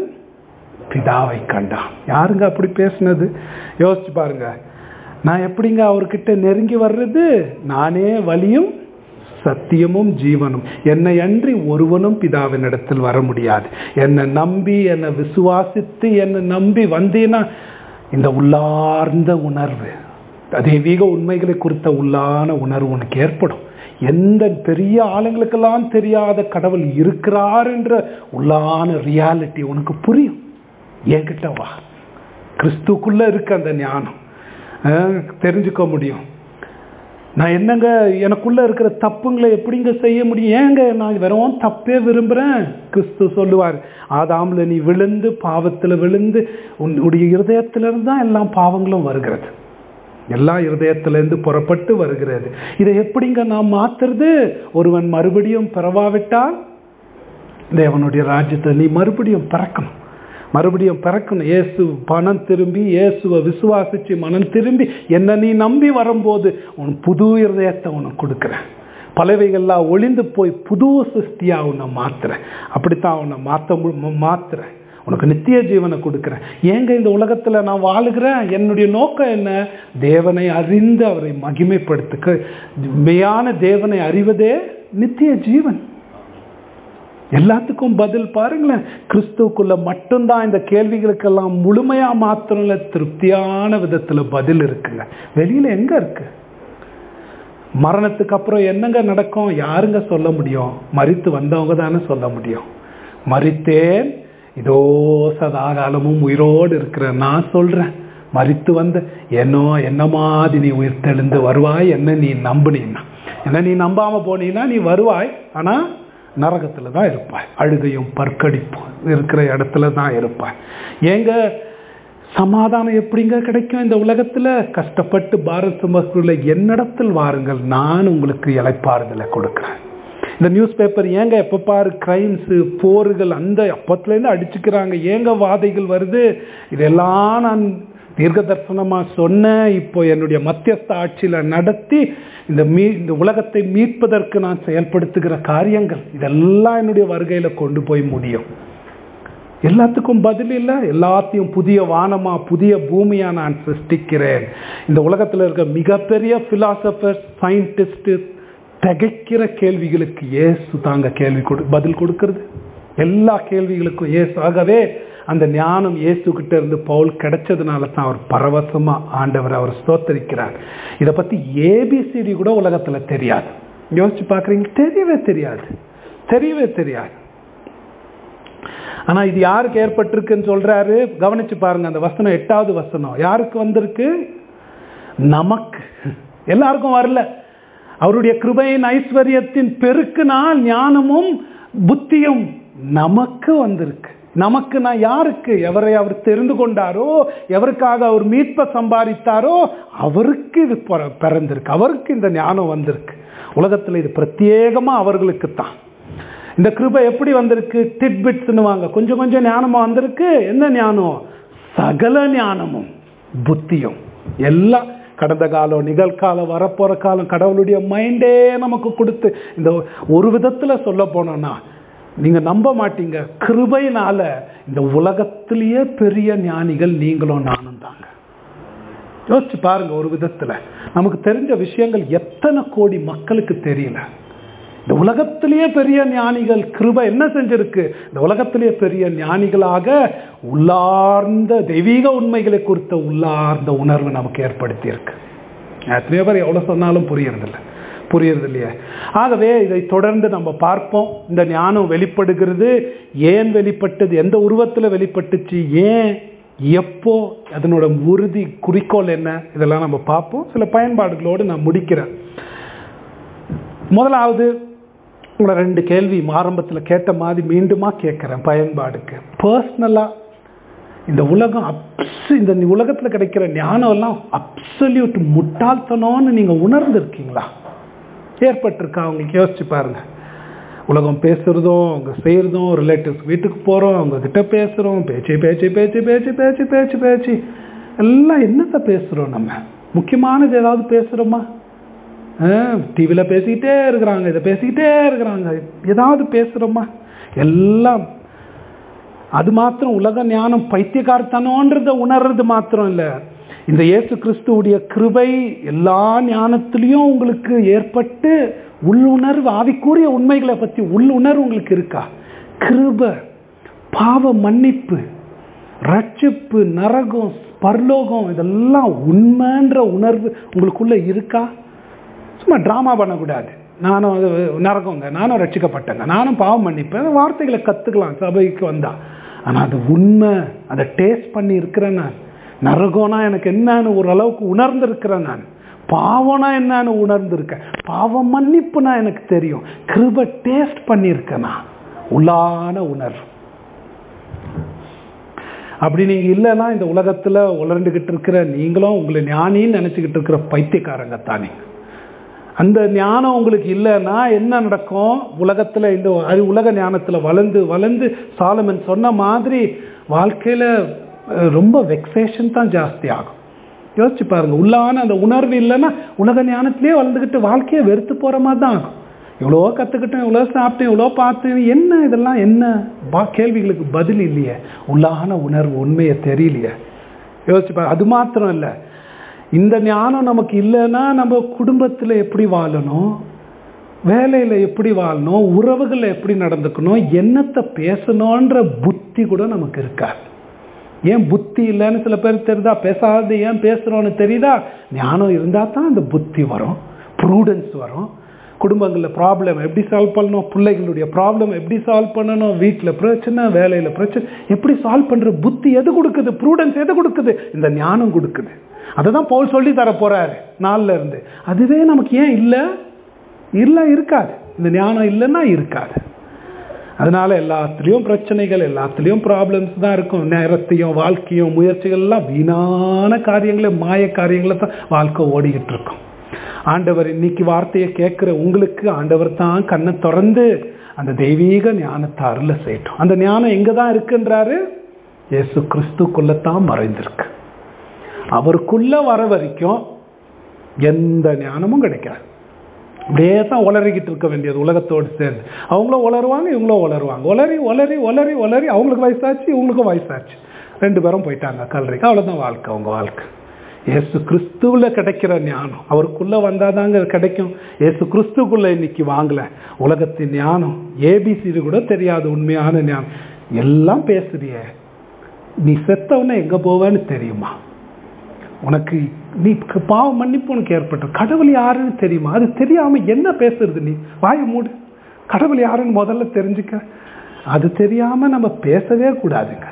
பிதாவை கண்டான். யாருங்க அப்படி பேசுனது? யோசிச்சு பாருங்க. நான் எப்படிங்க அவர்கிட்ட நெருங்கி வர்றது? நானே வழியும் சத்தியமும் ஜீவனும், என்னை அன்றி ஒருவனும் பிதாவின் இடத்தில் வர முடியாது. என்னை நம்பி, என்னை விசுவாசித்து, என்னை நம்பி வந்தீன்னா இந்த உள்ளார்ந்த உணர்வு, தெய்வீக உண்மைகளை குறித்த உள்ளான உணர்வு உனக்கு ஏற்படும். எந்த பெரிய ஆளுங்களுக்கெல்லாம் தெரியாத கடவுள் இருக்கிறார் என்ற உள்ளான ரியாலிட்டி உனக்கு புரியும். என்கிட்ட வா, கிறிஸ்துக்குள்ள இருக்க அந்த ஞானம் தெரிஞ்சுக்க முடியும். நான் என்னங்க எனக்குள்ள இருக்கிற தப்புங்களை எப்படிங்க செய்ய முடியும்? ஏங்க நான் வெறும் தப்பே விரும்புறேன்? கிறிஸ்து சொல்லுவார், ஆதாம்ல நீ விழுந்து பாவத்துல விழுந்து உன்னுடைய இருதயத்திலிருந்து தான் எல்லா பாவங்களும் வருகிறது, எல்லா இருதயத்திலிருந்து புறப்பட்டு வருகிறது. இதை எப்படிங்க நான் மாத்துறது? ஒருவன் மறுபடியும் பிறவாவிட்டால் தேவனுடைய ராஜ்யத்தை நீ மறுபடியும் பிறக்கணும், மறுபடியும் பிறக்கணும். இயேசு மனம் திரும்பி, இயேசுவை விசுவாசிச்சு மனம் திரும்பி என்ன நீ நம்பி வரும்போது உன் புது இருதயத்தை உனக்கு கொடுக்குறேன். பலவைகள்லாம் ஒளிந்து போய் புது சிருஷ்டியா உன்னை மாத்துறேன். அப்படித்தான் உன்னை மாத்துறேன். உனக்கு நித்திய ஜீவனை கொடுக்குறேன். ஏங்க இந்த உலகத்துல நான் வாழுகிறேன்? என்னுடைய நோக்கம் என்ன? தேவனை அறிந்து அவரை மகிமைப்படுத்த. மெய்யான தேவனை அறிவதே நித்திய ஜீவன். எல்லாத்துக்கும் பதில் பாருங்களேன், கிறிஸ்துவுக்குள்ள மட்டும்தான் இந்த கேள்விகளுக்கெல்லாம் முழுமையா மாத்திரம்ல திருப்தியான விதத்துல பதில் இருக்குங்க. வெளியில எங்க இருக்கு? மரணத்துக்கு அப்புறம் என்னங்க நடக்கும்? யாருங்க சொல்ல முடியும்? மரித்து வந்தவங்க தானே சொல்ல முடியும். மரித்தேன், இதோ சதாகாலமும் உயிரோடு இருக்கிற நான் சொல்றேன், மரித்து வந்த என்ன மாதிரி நீ உயிர் தெளிந்து வருவாய். என்ன நீ நம்பினீன்னா, என்ன நீ நம்பாம போனீங்கன்னா நீ வருவாய், ஆனா நரகத்துல தான் இருப்பாய், அழுகையும் பற்கடிப்பும் இருக்கிற இடத்துல தான் இருப்பாய். ஏங்க சமாதானம் எப்படிங்க கிடைக்கும் இந்த உலகத்துல? கஷ்டப்பட்டு பாரத் சுமக்குள்ள என்னிடத்தில் வாருங்கள், நான் உங்களுக்கு இளைப்பாறுதலை கொடுக்குறேன். இந்த நியூஸ் பேப்பர் ஏங்க எப்ப பாரு கிரைம்ஸ், போர்கள், அந்த அப்பத்துலேருந்து அடிச்சுக்கிறாங்க. ஏங்க வாதைகள் வருது? இதெல்லாம் நான் தீர்க்க தரிசனமா சொன்ன, இப்போ என்னுடைய மத்தியஸ்த ஆட்சியில நடத்தி இந்த உலகத்தை மீட்பதற்கு நான் செயல்படுத்துகிற காரியங்கள், இதெல்லாம் என்னுடைய வருகையில கொண்டு போய் முடியும். எல்லாத்துக்கும் பதில் இல்லை. எல்லாத்தையும் புதிய வானமா புதிய பூமியா நான் சிருஷ்டிக்கிறேன். இந்த உலகத்துல இருக்க மிகப்பெரிய பிலாசபர், சயின்டிஸ்ட் திகைக்கிற கேள்விகளுக்கு இயேசு தாங்க பதில் கொடுக்கிறது. எல்லா கேள்விகளுக்கும் இயேசு. ஆகவே அந்த ஞானம் இயேசு கிட்ட இருந்து பவுல் கிடைச்சதுனால தான் அவர் பரவசமா ஆண்டவர் அவர் ஸ்தோத்தரிக்கிறார். இதை பத்தி ஏபிசிடி கூட உலகத்துல தெரியாது. யோசிச்சு பாக்குறீங்க, தெரியவே தெரியாது. ஆனா இது யாருக்கு ஏற்பட்டிருக்குன்னு சொல்றாரு, கவனிச்சு பாருங்க. அந்த வசனம் 8வது வசனம் யாருக்கு வந்திருக்கு? நமக்கு. எல்லாருக்கும் வரல. அவருடைய கிருபையின் ஐஸ்வர்யத்தின் பெருக்கினால் ஞானமும் புத்தியும் நமக்கு வந்திருக்கு. நமக்கு நான் யாருக்கு, எவரை அவர் தெரிந்து கொண்டாரோ, எவருக்காக அவர் மீட்பை சம்பாதித்தாரோ அவருக்கு இது பிறந்திருக்கு, அவருக்கு இந்த ஞானம் வந்திருக்கு. உலகத்தில் இது பிரத்யேகமா அவர்களுக்கு தான். இந்த கிருபை எப்படி வந்திருக்கு? டிட்பிட்ஸ்னுவாங்க, கொஞ்சம் கொஞ்சம் ஞானமா வந்திருக்கு. என்ன ஞானம்? சகல ஞானமும் புத்தியும் எல்லாம் கடந்த காலம், நிகழ்காலம், வரப்போற காலம் கடவுளுடைய மைண்டே நமக்கு கொடுத்து, இந்த ஒரு விதத்துல சொல்ல போனோம்னா நீங்க நம்ப மாட்டீங்க, கிருபையினால இந்த உலகத்திலேயே பெரிய ஞானிகள் நீங்களும் நானும் தாங்க. யோசிச்சு பாருங்க, ஒரு விதத்துல நமக்கு தெரிஞ்ச விஷயங்கள் எத்தனை கோடி மக்களுக்கு தெரியல. இந்த உலகத்திலேயே பெரிய ஞானிகள் கிருபை என்ன செஞ்சிருக்கு? இந்த உலகத்திலேயே பெரிய ஞானிகளாக உள்ளார்ந்த தெய்வீக உண்மைகளை குறித்த உள்ளார்ந்த உணர்வு நமக்கு ஏற்படுத்தி இருக்கு. எத்தனையோ பேர் எவ்வளவு சொன்னாலும் புரியறது இல்லையா? ஆகவே இதை தொடர்ந்து நம்ம பார்ப்போம். இந்த ஞானம் வெளிப்படுகிறது, ஏன் வெளிப்பட்டது, எந்த உருவத்தில் வெளிப்பட்டுச்சு, ஏன், எப்போ, அதனோட உறுதி குறிக்கோள் என்ன, இதெல்லாம் நம்ம பார்ப்போம். சில பயன்பாடுகளோடு நான் முடிக்கிறேன். முதலாவது உங்களை 2 கேள்வி ஆரம்பத்தில் கேட்ட மாதிரி மீண்டுமா கேட்குறேன். பயன்பாடுக்கு பர்சனலாக இந்த உலகம் இந்த உலகத்தில் கிடைக்கிற ஞானம் எல்லாம் அப்சல்யூட் முட்டாள்தனம்னு நீங்கள் உணர்ந்துருக்கீங்களா? ஏற்பட்டிருக்கா உங்களுக்கு? யோசிச்சு பாருங்க. உலகம் பேசுறதும் அவங்க செய்யறதும், ரிலேட்டிவ்ஸ் வீட்டுக்கு போகிறோம், அவங்க கிட்ட பேசுகிறோம், பேச்சு பேச்சு பேச்சு பேச்சு பேச்சு பேச்சு பேச்சு எல்லாம் என்னத்தை பேசுகிறோம்? நம்ம முக்கியமானது ஏதாவது பேசுகிறோமா? டிவியில் பேசிக்கிட்டே இருக்கிறாங்க, இதை பேசிக்கிட்டே இருக்கிறாங்க, ஏதாவது பேசுகிறோமா? எல்லாம் அது மாத்திரம் உலக ஞானம் பைத்தியக்காரத்தனோன்றத உணர்றது மாத்திரம் இல்லை, இந்த இயேசு கிறிஸ்துவுடைய கிருபை எல்லா ஞானத்திலையும் உங்களுக்கு ஏற்பட்டு உள்ளுணர்வு, ஆவிக்குரிய உண்மைகளை பற்றி உள்ளுணர்வு உங்களுக்கு இருக்கா? கிருபை, பாவ மன்னிப்பு, ரட்சிப்பு, நரகம், பரலோகம், இதெல்லாம் உண்மைன்ற உணர்வு உங்களுக்குள்ள இருக்கா? சும்மா ட்ராமா பண்ணக்கூடாது. நானும் அது நரகங்க, நானும் ரட்சிக்கப்பட்டேங்க, நானும் பாவம் மன்னிப்பேன், வார்த்தைகளை கற்றுக்கலாம் சபைக்கு வந்தா. ஆனால் அது உண்மை, அதை டேஸ்ட் பண்ணி இருக்கிறேன் நான். நரகம்னா எனக்கு என்னன்னு ஓரளவுக்கு உணர்ந்திருக்கிறேன் நான். பாவம்னா என்னன்னு உணர்ந்திருக்கேன். பாவம் மன்னிப்புனா எனக்கு தெரியும். கிருபை டேஸ்ட் பண்ணியிருக்கேன் நான், உள்ளான உணர்வு. அப்படி நீங்க இல்லைன்னா இந்த உலகத்துல உலர்ந்துகிட்டு இருக்கிற நீங்களும் உங்களை ஞானின்னு நினைச்சுக்கிட்டு இருக்கிற பைத்தியக்காரங்க தானே. அந்த ஞானம் உங்களுக்கு இல்லைன்னா என்ன நடக்கும்? உலகத்துல இந்த உலக ஞானத்துல வளர்ந்து வளர்ந்து சாலமன் சொன்ன மாதிரி வாழ்க்கையில ரொம்ப வெக்ஸேஷன் தான் ஜாஸ்தி ஆகும். யோசிச்சு பாருங்க, உள்ளான அந்த உணர்வு இல்லைன்னா உலக ஞானத்திலேயே வளர்ந்துக்கிட்டு வாழ்க்கையை வெறுத்து போற மாதிரி தான் ஆகும். இவ்வளோ கற்றுக்கிட்டேன், இவ்வளோ சாப்பிட்டேன், இவ்வளோ பார்த்தேன், என்ன இதெல்லாம் என்ன கேள்விகளுக்கு பதில் இல்லையே. உள்ளான உணர்வு உண்மையை தெரியலையே. யோசிச்சு பாரு. அது மாத்திரம் இல்லை, இந்த ஞானம் நமக்கு இல்லைன்னா நம்ம குடும்பத்தில் எப்படி வாழணும், வேலையில் எப்படி வாழணும், உறவுகளில் எப்படி நடந்துக்கணும், என்னத்தை பேசணுன்ற புத்தி கூட நமக்கு இருக்காது. ஏன் புத்தி இல்லைன்னு சில பேர் தெரியுதா? பேசாது ஏன் பேசுகிறோன்னு தெரியுதா? ஞானம் இருந்தால் தான் அந்த புத்தி வரும், ப்ரூடன்ஸ் வரும். குடும்பங்களில் ப்ராப்ளம் எப்படி சால்வ் பண்ணணும், பிள்ளைகளுடைய ப்ராப்ளம் எப்படி சால்வ் பண்ணணும், வீட்டில் பிரச்சனை, வேலையில் பிரச்சனை எப்படி சால்வ் பண்ணுற புத்தி எது கொடுக்குது? ப்ரூடன்ஸ் எது கொடுக்குது? இந்த ஞானம் கொடுக்குது. அதை தான் பவுல் சொல்லி தர போறாரு 4ல் இருந்து. அதுவே நமக்கு ஏன் இல்லை இருக்காது. இந்த ஞானம் இல்லைன்னா இருக்காது. அதனால எல்லாத்துலேயும் பிரச்சனைகள், எல்லாத்துலேயும் ப்ராப்ளம்ஸ் தான் இருக்கும். நேரத்தையும் வாழ்க்கையும் முயற்சிகள் எல்லாம் வீணான காரியங்களை, மாய காரியங்களை தான் வாழ்க்கை ஓடிக்கிட்டு இருக்கும். ஆண்டவர் இன்னைக்கு வார்த்தையை கேட்குற உங்களுக்கு ஆண்டவர் தான் கண்ணை திறந்து அந்த தெய்வீக ஞானத்தை அருள செய்யட்டும். அந்த ஞானம் எங்கே தான் இருக்குன்றாரு? இயேசு கிறிஸ்துக்குள்ளத்தான் மறைந்திருக்கு. அவருக்குள்ள வர வரைக்கும் எந்த ஞானமும் கிடைக்காது. அப்படியே தான் உளறிக்கிட்டு இருக்க வேண்டியது உலகத்தோடு சேர்ந்து. அவங்களும் உளருவாங்க, இவங்களும் உளருவாங்க. உளறி உளறி உளறி உளறி அவங்களுக்கு வயசாச்சு, இவங்களுக்கும் வயசாச்சு, 2 பேரும் போயிட்டாங்க கல்லறைக்கு. அவ்வளோதான் வாழ்க்கை, அவங்க வாழ்க்கை. இயேசு கிறிஸ்துவில் கிடைக்கிற ஞானம் அவருக்குள்ள வந்தாதாங்க கிடைக்கும். இயேசு கிறிஸ்துக்குள்ள இன்னைக்கு வாங்கல. உலகத்தின் ஞானம் ஏபிசிடி கூட தெரியாது. உண்மையான ஞானம் எல்லாம் பேசுறிய, நீ செத்தவன எங்க போவேன்னு தெரியுமா? உனக்கு நீ பாவ மன்னிப்பு உனக்கு ஏற்பட்ட கடவுள் யாருன்னு தெரியுமா? அது தெரியாம என்ன பேசுறது? நீ வாய மூடு. கடவுள் யாருன்னு முதல்ல தெரிஞ்சுக்க. அது தெரியாம நம்ம பேசவே கூடாதுங்க.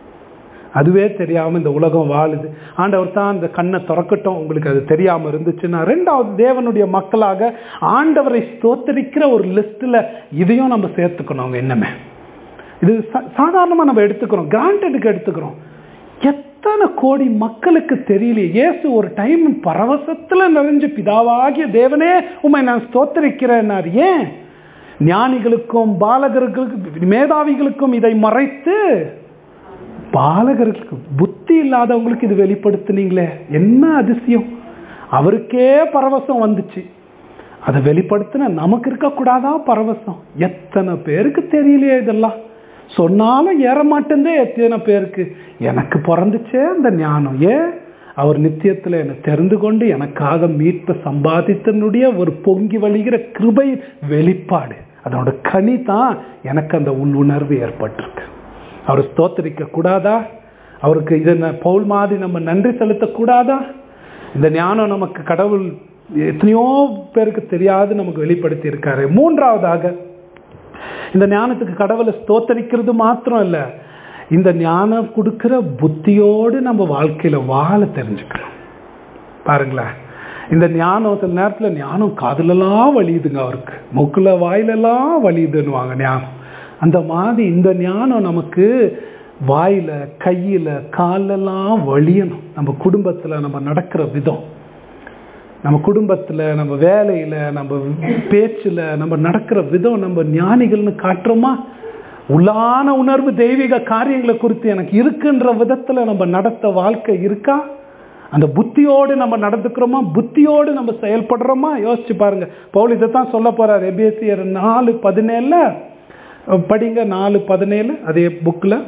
அதுவே தெரியாம இந்த உலகம் வாழுது. ஆண்டவர் தான் அந்த கண்ணை திறக்கட்டும். உங்களுக்கு அது தெரியாம இருந்துச்சுன்னா, 2வது தேவனுடைய மக்களாக ஆண்டவரை ஸ்தோத்தரிக்கிற ஒரு லிஸ்ட்ல இதையும் நம்ம சேர்த்துக்கணும். என்னமே இது சாதாரணமாக நம்ம எடுத்துக்கிறோம், கிராண்டடுக்கு எடுத்துக்கிறோம். எத்தனை கோடி மக்களுக்கு தெரியலையே. இயேசு ஒரு டைம் பரவசத்தில் நிறைஞ்சு பிதாவாகிய தேவனே உம்மை நான் ஸ்தோத்திரிக்கிறேன்னார். ஏன்? ஞானிகளுக்கும் பாலகர்களுக்கும் மேதாவிகளுக்கும் இதை மறைத்து பாலகர்களுக்கு புத்தி இல்லாதவங்களுக்கு இது வெளிப்படுத்தினீங்களே, என்ன அதிசயம். அவருக்கே பரவசம் வந்துச்சு, அதை வெளிப்படுத்தின நமக்கு இருக்கக்கூடாதா பரவசம்? எத்தனை பேருக்கு தெரியலையே இதெல்லாம். சொன்னாலும் ஏற மாட்டேந்தே எத்தனை பேருக்கு. எனக்கு பிறந்துச்சே அந்த ஞானம். ஏன்? அவர் நித்தியத்தில் என்னை தெரிந்து கொண்டு எனக்காக மீட்பை சம்பாதித்தனுடைய ஒரு பொங்கி வழிகிற கிருபை வெளிப்பாடு. அதோட கனி தான் எனக்கு அந்த உள்ளுணர்வு ஏற்பட்டிருக்கு. அவர் ஸ்தோத்திரிக்க கூடாதா? அவருக்கு இதை பவுல் மாதிரி நம்ம நன்றி செலுத்தக்கூடாதா? இந்த ஞானம் நமக்கு கடவுள் எத்தனையோ பேருக்கு தெரியாது நமக்கு வெளிப்படுத்தி இருக்காரு. மூன்றாவதாக, இந்த ஞானத்துக்கு கடவுளை ஸ்தோத்தரிக்கிறது மாத்திரம் இல்லை, இந்த ஞானம் கொடுக்கிற புத்தியோடு நம்ம வாழ்க்கையில வாழ தெரிஞ்சுக்கணும். பாருங்களேன், இந்த ஞானம் சில நேரத்தில் ஞானம் காதுலெல்லாம் வலியுதுங்க, அவருக்கு மூக்குல வாயிலெல்லாம் வலியுதுன்னுவாங்க ஞானம். அந்த மாதிரி இந்த ஞானம் நமக்கு வாயில கையில காலெல்லாம் வலியணும். நம்ம குடும்பத்தில் நம்ம நடக்கிற விதம், நம்ம குடும்பத்தில் நம்ம வேலையில் நம்ம பேச்சில் நம்ம நடக்கிற விதம் நம்ம ஞானிகள்னு காட்டுறோமா? உள்ளான உணர்வு தெய்வீக காரியங்களை குறித்து எனக்கு இருக்குன்ற விதத்தில் நம்ம நடத்த வாழ்க்கை இருக்கா? அந்த புத்தியோடு நம்ம நடந்துக்கிறோமா? புத்தியோடு நம்ம செயல்படுறோமா? யோசிச்சு பாருங்க. பவுல் இதைத்தான் சொல்ல போறார். எபேசியர் 4:17 படிங்க. 4:17 அதே புக்கில்.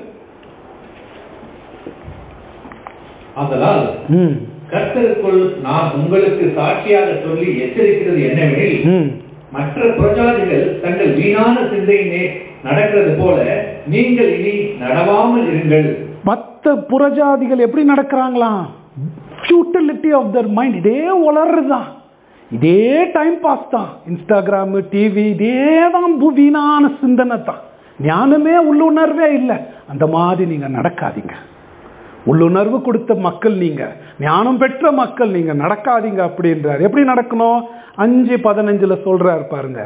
ஆதலால் கர்த்தருக்குள் நான் உங்களுக்கு சாட்சியாக சொல்லி எச்சரிக்கிறது என்னவெனில், மற்ற புறஜாதிகள் தங்கள் வீணான சிந்தையினே நடக்கிறது போல நீங்கள் இனி நடவாமல் இருங்கள். மற்ற புறஜாதிகள் எப்படி நடக்கிறாங்களாம்? Futility of their mind. இதே வளர்றதுதான், இதே டைம் பாஸ் தான், இன்ஸ்டாகிராம் டிவி, இதே தான் வீணான சிந்தனை தான். ஞானமே உள்ளுணர்வே இல்லை. அந்த மாதிரி நீங்க நடக்காதீங்க. உள்ளுணர்வு கொடுத்த மக்கள் நீங்க, ஞானம் பெற்ற மக்கள் நீங்க, நடக்காதீங்க அப்படின்றார். எப்படி நடக்கணும்? 5:15 சொல்றார் பாருங்க.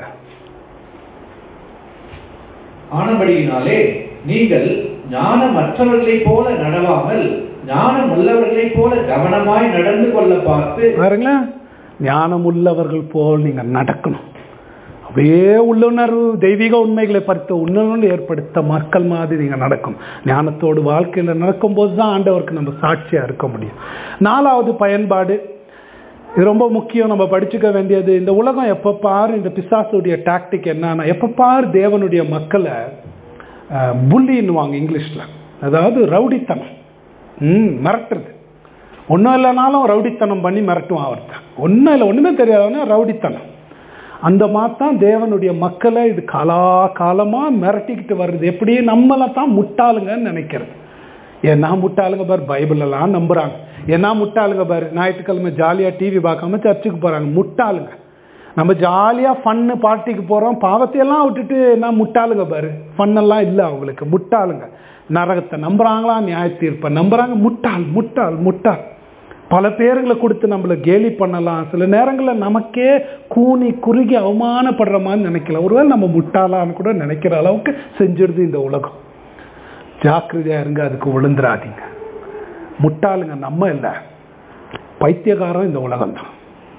ஆனபடியினாலே நீங்கள் ஞானமற்றவர்களை போல நடவாமல் ஞானம் உள்ளவர்களை போல கவனமாய் நடந்து கொள்ள பார்த்து. பாருங்களேன், ஞானம் உள்ளவர்கள் போல் நீங்க நடக்கணும். அப்படியே உள்ளுணர்வு தெய்வீக உண்மைகளை பறித்த உணர்வு ஏற்படுத்த மக்கள் மாதிரி நீங்க நடக்கும். ஞானத்தோடு வாழ்க்கையில் நடக்கும்போது தான் ஆண்டவருக்கு நம்ம சாட்சியா இருக்க முடியும். 4வது பயன்பாடு, இது ரொம்ப முக்கியம், நம்ம படிச்சுக்க வேண்டியது. இந்த உலகம் எப்ப பாரு இந்த பிசாசுடைய டாக்டிக் என்னன்னா, எப்ப பாரு தேவனுடைய மக்களை புல்லின்னுவாங்க இங்கிலீஷ்ல, அதாவது ரவுடித்தனம், மிரட்டுறது. ஒன்றும் இல்லைனாலும் ரவுடித்தனம் பண்ணி மிரட்டுவான் ஒருத்தன். ஒன்றும் இல்லை, ஒன்றுமே தெரியாதவனா ரவுடித்தனம். அந்த மாதிரி தான் தேவனுடைய மக்களை இது காலமாக மிரட்டிக்கிட்டு வருது. எப்படி? நம்மளை தான் முட்டாளுங்கன்னு நினைக்கிறது. ஏன்னா முட்டாளுங்க பாரு பைபிளெல்லாம் நம்புறாங்க. ஏன்னா முட்டாளுங்க பாரு ஞாயிற்றுக்கிழமை ஜாலியாக டிவி பார்க்காம சர்ச்சுக்கு போகிறாங்க. முட்டாளுங்க. நம்ம ஜாலியாக ஃபன்னு பார்ட்டிக்கு போகிறோம், பாவத்தையெல்லாம் விட்டுட்டு என்ன முட்டாளுங்க பாரு. ஃபன்னெல்லாம் இல்லை அவங்களுக்கு. முட்டாளுங்க. நரகத்தை நம்புறாங்களா, நியாய தீர்ப்பை நம்புறாங்க. முட்டாள் முட்டாள் முட்டாள். பல பேருங்களை கொடுத்து நம்மளை கேலி பண்ணலாம். சில நேரங்களில் நமக்கே கூனி குறுகி அவமானப்படுற மாதிரி நினைக்கலாம். ஒருவேளை நம்ம முட்டாளான்னு கூட நினைக்கிற அளவுக்கு செஞ்சிடுது இந்த உலகம். ஜாக்கிரதையா இருங்க, அதுக்கு விழுந்துடாதீங்க. முட்டாளுங்க நம்ம இல்லை, பைத்தியகாரம் இந்த உலகம் தான்.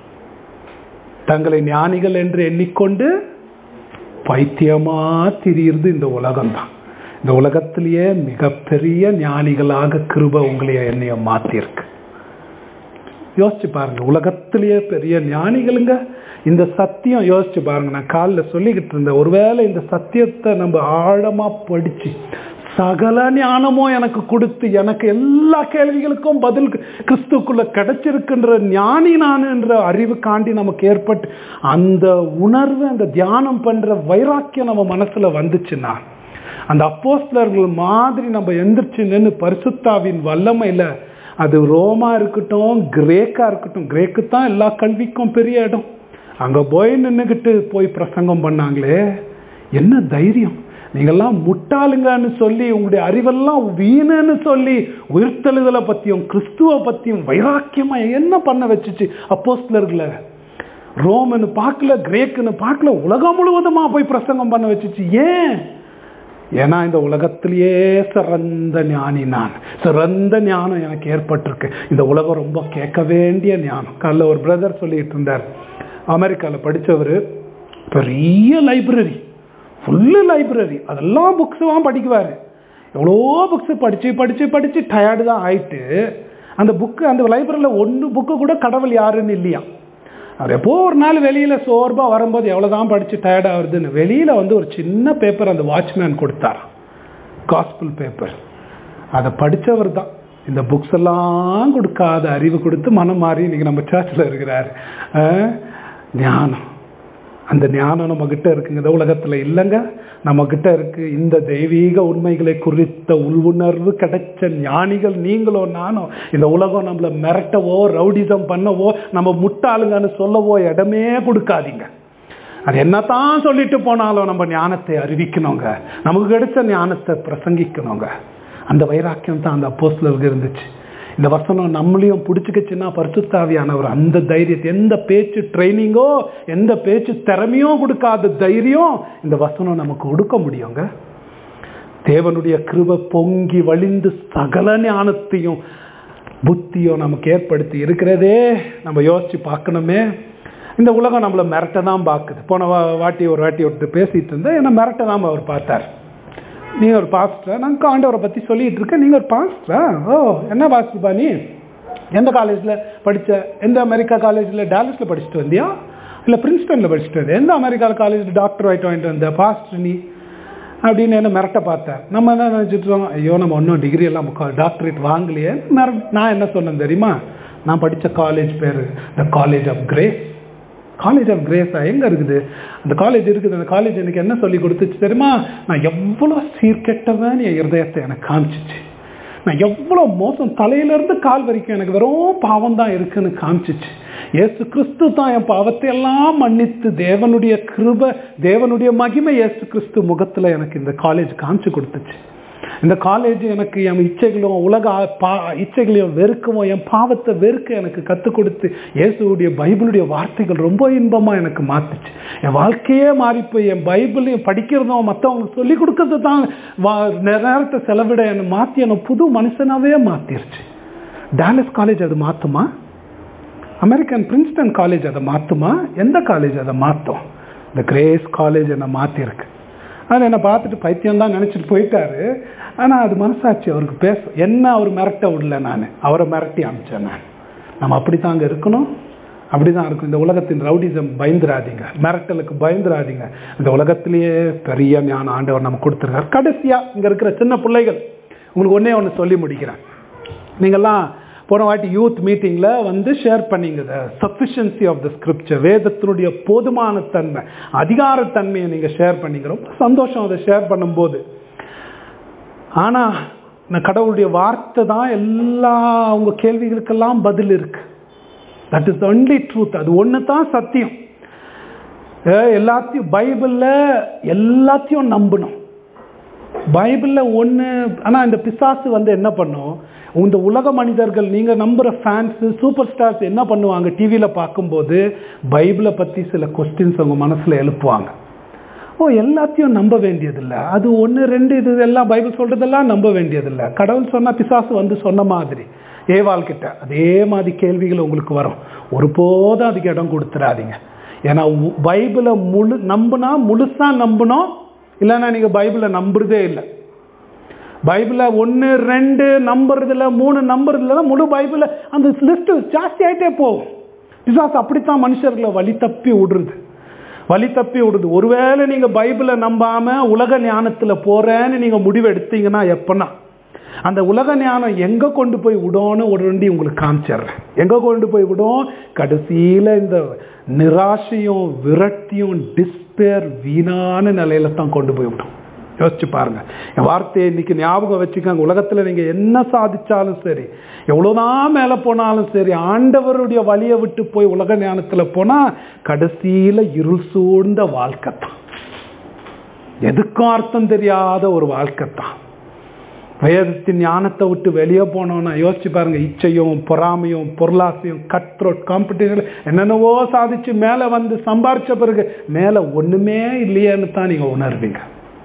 தங்களை ஞானிகள் என்று எண்ணிக்கொண்டு பைத்தியமா திரியுது இந்த உலகம் தான். இந்த உலகத்திலேயே மிகப்பெரிய ஞானிகளாக கிருபை உங்களைய என்னைய மாத்திருக்கு. யோசிச்சு பாருங்க, உலகத்திலேயே பெரிய ஞானிகளுங்க. இந்த சத்தியம் யோசிச்சு பாருங்க. நான் காலில் சொல்லிக்கிட்டு இருந்தேன், ஒருவேளை இந்த சத்தியத்தை நம்ம ஆழமா படிச்சு சகல ஞானமும் எனக்கு கொடுத்து எனக்கு எல்லா கேள்விகளுக்கும் பதில் கிறிஸ்துக்குள்ள கிடைச்சிருக்கின்ற ஞானி நான் என்ற அறிவு காண்டி நமக்கு ஏற்பட்டு அந்த உணர்வு, அந்த தியானம் பண்ற வைராக்கியம் நம்ம மனசுல வந்துச்சுன்னா, அந்த அப்போஸ்தலர்கள் மாதிரி நம்ம எந்திரிச்சு நின்று பரிசுத்தாவின் வல்லமையில, அது ரோமா இருக்கட்டும் கிரேக்கா இருக்கட்டும், கிரேக்கு தான் எல்லா கல்விக்கும் பெரிய இடம், அங்க போய் நின்றுகிட்டு போய் பிரசங்கம் பண்ணாங்களே, என்ன தைரியம்! நீங்கெல்லாம் முட்டாளுங்கன்னு சொல்லி உங்களுடைய அறிவெல்லாம் வீணுன்னு சொல்லி உயிர்த்தெழுதலை பத்தியும் கிறிஸ்துவ பத்தியும் வைராக்கியமா என்ன பண்ண வச்சுச்சு அப்போஸ்தலர்களை? ரோமன்னு பார்க்கல, கிரேக்குன்னு பார்க்கல, உலகம் முழுவதுமா போய் பிரசங்கம் பண்ண வச்சுச்சு. ஏன் ஏன்னா இந்த உலகத்திலேயே சிறந்த ஞானி நான். சிறந்த ஞானம் எனக்கு ஏற்பட்டிருக்கு. இந்த உலகம் ரொம்ப கேட்க வேண்டிய ஞானம். காலைல ஒரு பிரதர் சொல்லிட்டு இருந்தார், அமெரிக்காவில் படித்தவர், பெரிய லைப்ரரி, ஃபுல்லு லைப்ரரி, அதெல்லாம் புக்ஸுலாம் படிக்குவார். எவ்வளோ புக்ஸு படித்து படித்து படித்து டயர்டு தான் ஆயிட்டு அந்த புக்கு, அந்த லைப்ரரியில் ஒன்று புக்கு கூட கடவுள் யாருன்னு இல்லையா. அவர் எப்போ ஒரு நாள் வெளியில் சோர்பாக வரும்போது எவ்வளோதான் படித்து டயர்டாக வருதுன்னு வெளியில் வந்து ஒரு சின்ன பேப்பர் அந்த வாட்ச்மேன் கொடுத்தார், காஸ்பிள் பேப்பர். அதை படித்தவர் தான் இந்த புக்ஸ் எல்லாம் கொடுக்காத அறிவு கொடுத்து மனம் மாறி இன்றைக்கி நம்ம சர்ச்சில் இருக்கிறார். ஞானம், அந்த ஞானம் நம்மக்கிட்ட இருக்குங்க. இந்த உலகத்தில் இல்லைங்க, நம்மக்கிட்ட இருக்குது. இந்த தெய்வீக உண்மைகளை குறித்த உள்ளுணர்வு கிடைச்ச ஞானிகள் நீங்களோ நானோ. இந்த உலகம் நம்மளை மிரட்டவோ ரவுடிசம் பண்ணவோ நம்ம முட்டாளுங்கன்னு சொல்லவோ இடமே கொடுக்காதீங்க. அது என்னத்தான் சொல்லிட்டு போனாலும் நம்ம ஞானத்தை அறிவிக்கணுங்க, நமக்கு கிடைச்ச ஞானத்தை பிரசங்கிக்கணுங்க. அந்த வைராக்கியம் தான் அந்த அப்போஸ்தலருக்கு இருந்துச்சு. இந்த வசனம் நம்மளையும் பிடிச்சிக்கிச்சுன்னா பரிசுத்த ஆவியானவர் அந்த தைரியத்தை, எந்த பேச்சு ட்ரைனிங்கோ எந்த பேச்சு திறமையோ கொடுக்காத தைரியம் இந்த வசனம் நமக்கு கொடுக்க முடியுங்க. தேவனுடைய கிருபை பொங்கி வழிந்து சகல ஞானத்தையும் புத்தியும் நமக்கு ஏற்படுத்தி இருக்கிறதே நம்ம யோசிச்சு பார்க்கணுமே. இந்த உலகம் நம்மளை மிரட்ட தான் பார்க்குது. போன வாட்டி ஒரு ஒருத்தர் பேசிட்டு இருந்தேன், என்ன மிரட்ட தான் அவர் பார்த்தார். நீங்கள் ஒரு பாஸ்டரா? நாங்கள் ஆண்டவரை பற்றி சொல்லிகிட்டு இருக்கேன், நீங்கள் ஒரு பாஸ்டரா? ஓ, என்ன பாஸ்டர்பா நீ? எந்த காலேஜில் படித்த? எந்த அமெரிக்கா காலேஜில்? டாலஸில் படிச்சுட்டு வந்தியா இல்லை பிரின்ஸ்டனில் படிச்சுட்டு வந்தியா? எந்த அமெரிக்கா காலேஜில் டாக்டர் வாங்கிட்டு வந்த பாஸ்டர் நீ அப்படின்னு என்ன மிரட்ட பார்த்தேன். நம்ம என்ன நினச்சிட்ருக்கோம், ஐயோ நம்ம ஒன்றும் டிகிரி எல்லாம் டாக்டரேட் வாங்கலையே. நான் என்ன சொன்னேன் தெரியுமா? நான் படித்த காலேஜ் பேர் the college of grace. College of கிரேஸா? எங்கே இருக்குது அந்த காலேஜ்? இருக்குது. அந்த காலேஜ் எனக்கு என்ன சொல்லி கொடுத்துச்சு தெரியுமா? நான் எவ்வளோ சீர்கெட்டவன் என் இருதயத்தை எனக்கு காமிச்சிச்சு. நான் எவ்வளோ மோசம், தலையிலேருந்து கால் வரைக்கும் எனக்கு வெறும் பாவம் தான் இருக்குன்னு காமிச்சிச்சு. இயேசு கிறிஸ்து தான் என் பாவத்தை எல்லாம் மன்னித்து தேவனுடைய கிருபை, தேவனுடைய மகிமை இயேசு கிறிஸ்து முகத்தில் எனக்கு இந்த காலேஜ் காமிச்சு கொடுத்துச்சு. இந்த காலேஜ் எனக்கு என் இச்சைகளும் உலக இச்சைகளையும் வெறுக்கவும் என் பாவத்தை வெறுக்க எனக்கு கற்றுக் கொடுத்து இயேசுடைய பைபிளுடைய வார்த்தைகள் ரொம்ப இன்பமாக எனக்கு மாற்றுச்சு. என் வாழ்க்கையே மாறிப்போய் என் பைபிளையும் படிக்கிறதும் மற்றவங்களுக்கு சொல்லிக் கொடுக்கறது தான் நேரத்தை செலவிட என்னை மாற்றி என்னை புது மனுஷனாகவே மாற்றிருச்சு. டாலஸ் காலேஜ் அது மாற்றுமா? அமெரிக்கன் பிரின்ஸ்டன் காலேஜ் அதை மாற்றுமா? எந்த காலேஜ் அதை மாற்றும்? இந்த கிரேஸ் காலேஜ் என்னை மாற்றிருக்கு. ஆனால் என்னை பார்த்துட்டு பைத்தியம் தான் நினச்சிட்டு போயிட்டாரு. ஆனால் அது மனசாட்சி அவருக்கு பேச என்ன அவர் மிரட்ட விடல, நான் அவரை மிரட்டி அனுப்பிச்சேன். நம்ம அப்படி தாங்க இருக்கணும், அப்படி தான் இருக்கும். இந்த உலகத்தின் ரவுடிசம் பயந்துராதிங்க, மிரட்டலுக்கு பயந்துராதிங்க. இந்த உலகத்திலேயே பெரிய ஞான ஆண்டவர் நம்ம கொடுத்துருக்காரு. கடைசியாக இங்கே இருக்கிற சின்ன பிள்ளைகள் உங்களுக்கு ஒன்று சொல்லி முடிக்கிறேன். நீங்கள்லாம் போன வாட்டி யூத் மீட்டிங்கில் வந்து ஷேர் பண்ணிங்க சஃபிஷியன்சி ஆஃப் த ஸ்கிரிப்சர், வேதத்தினுடைய போதுமான தன்மை, அதிகாரத்தன்மையை நீங்கள் ஷேர் பண்ணிங்க. ரொம்ப சந்தோஷம் அதை ஷேர் பண்ணும்போது. ஆனால் நான் கடவுளுடைய வார்த்தை தான் எல்லா உங்கள் கேள்விகளுக்கெல்லாம் பதில் இருக்கு. That is only truth. அது ஒன்று தான் சத்தியம். எல்லாத்தையும் பைபிளில் எல்லாத்தையும் நம்பணும். பைபிளில் ஒன்று. ஆனால் இந்த பிசாசு வந்து என்ன பண்ணும், இந்த உலக மனிதர்கள் நீங்கள் நம்புகிற ஃபேன்ஸு சூப்பர் ஸ்டார்ஸ் என்ன பண்ணுவாங்க, டிவியில் பார்க்கும்போது பைபிளை பற்றி சில கொஸ்டின்ஸ் அவங்க மனசில் எழுப்புவாங்க. ஓ, எல்லாத்தையும் நம்ப வேண்டியதில்லை, அது ஒன்று ரெண்டு இது எல்லாம் பைபிள் சொல்கிறதெல்லாம் நம்ப வேண்டியதில்லை. கடவுள் சொன்னால் பிசாசு வந்து சொன்ன மாதிரி ஏவாள்கிட்ட அதே மாதிரி கேள்விகள் உங்களுக்கு வரும். ஒருபோதும் அதுக்கு இடம் கொடுத்துடாதீங்க. ஏன்னா பைபிளை நம்புனா முழுசாக நம்பணும், இல்லைன்னா நீங்கள் பைபிளை நம்புறதே இல்லை. பைபிளை 1 2 நம்புறதில்ல, 3 நம்புறதில்ல, முழு பைபிளை அந்த லிஸ்ட்டு ஜாஸ்தி ஆகிட்டே போகும். பிசாசு அப்படித்தான் மனுஷர்களை வழி தப்பி விடுறது. ஒருவேளை நீங்கள் பைபிளை நம்பாமல் உலக ஞானத்தில் போகிறேன்னு நீங்கள் முடிவு எடுத்தீங்கன்னா எப்போனா அந்த உலக ஞானம் எங்கே கொண்டு போய் விடோன்னு ஒரு உங்களுக்கு காமிச்சிடுறேன். எங்கே கொண்டு போய் விடும்? கடைசியில் இந்த நிராசையும் விரட்டியும் டிஸ்பேர் வீணான நிலையில தான் கொண்டு போய் விடும். யோசிச்சு பாருங்க. என் வார்த்தையை இன்னைக்கு ஞாபகம் வச்சுக்கோங்க. உலகத்தில் நீங்கள் என்ன சாதிச்சாலும் சரி, எவ்வளோதான் மேலே போனாலும் சரி, ஆண்டவருடைய வழியை விட்டு போய் உலக ஞானத்தில் போனால் கடைசியில் இருள் சூழ்ந்த வாழ்க்கை தான். எதுக்கும் அர்த்தம் தெரியாத ஒரு வாழ்க்கை தான். வேதத்தின் ஞானத்தை விட்டு வெளியே போனோன்னா யோசிச்சு பாருங்க. இச்சையும் பொறாமையும் பொருளாசையும் கட் த்ரோட் காம்படிஷன் என்னென்னவோ சாதிச்சு மேலே வந்து சம்பாரிச்ச பிறகு மேலே ஒன்றுமே இல்லையேன்னு தான் நீங்கள் உணர்வீங்க.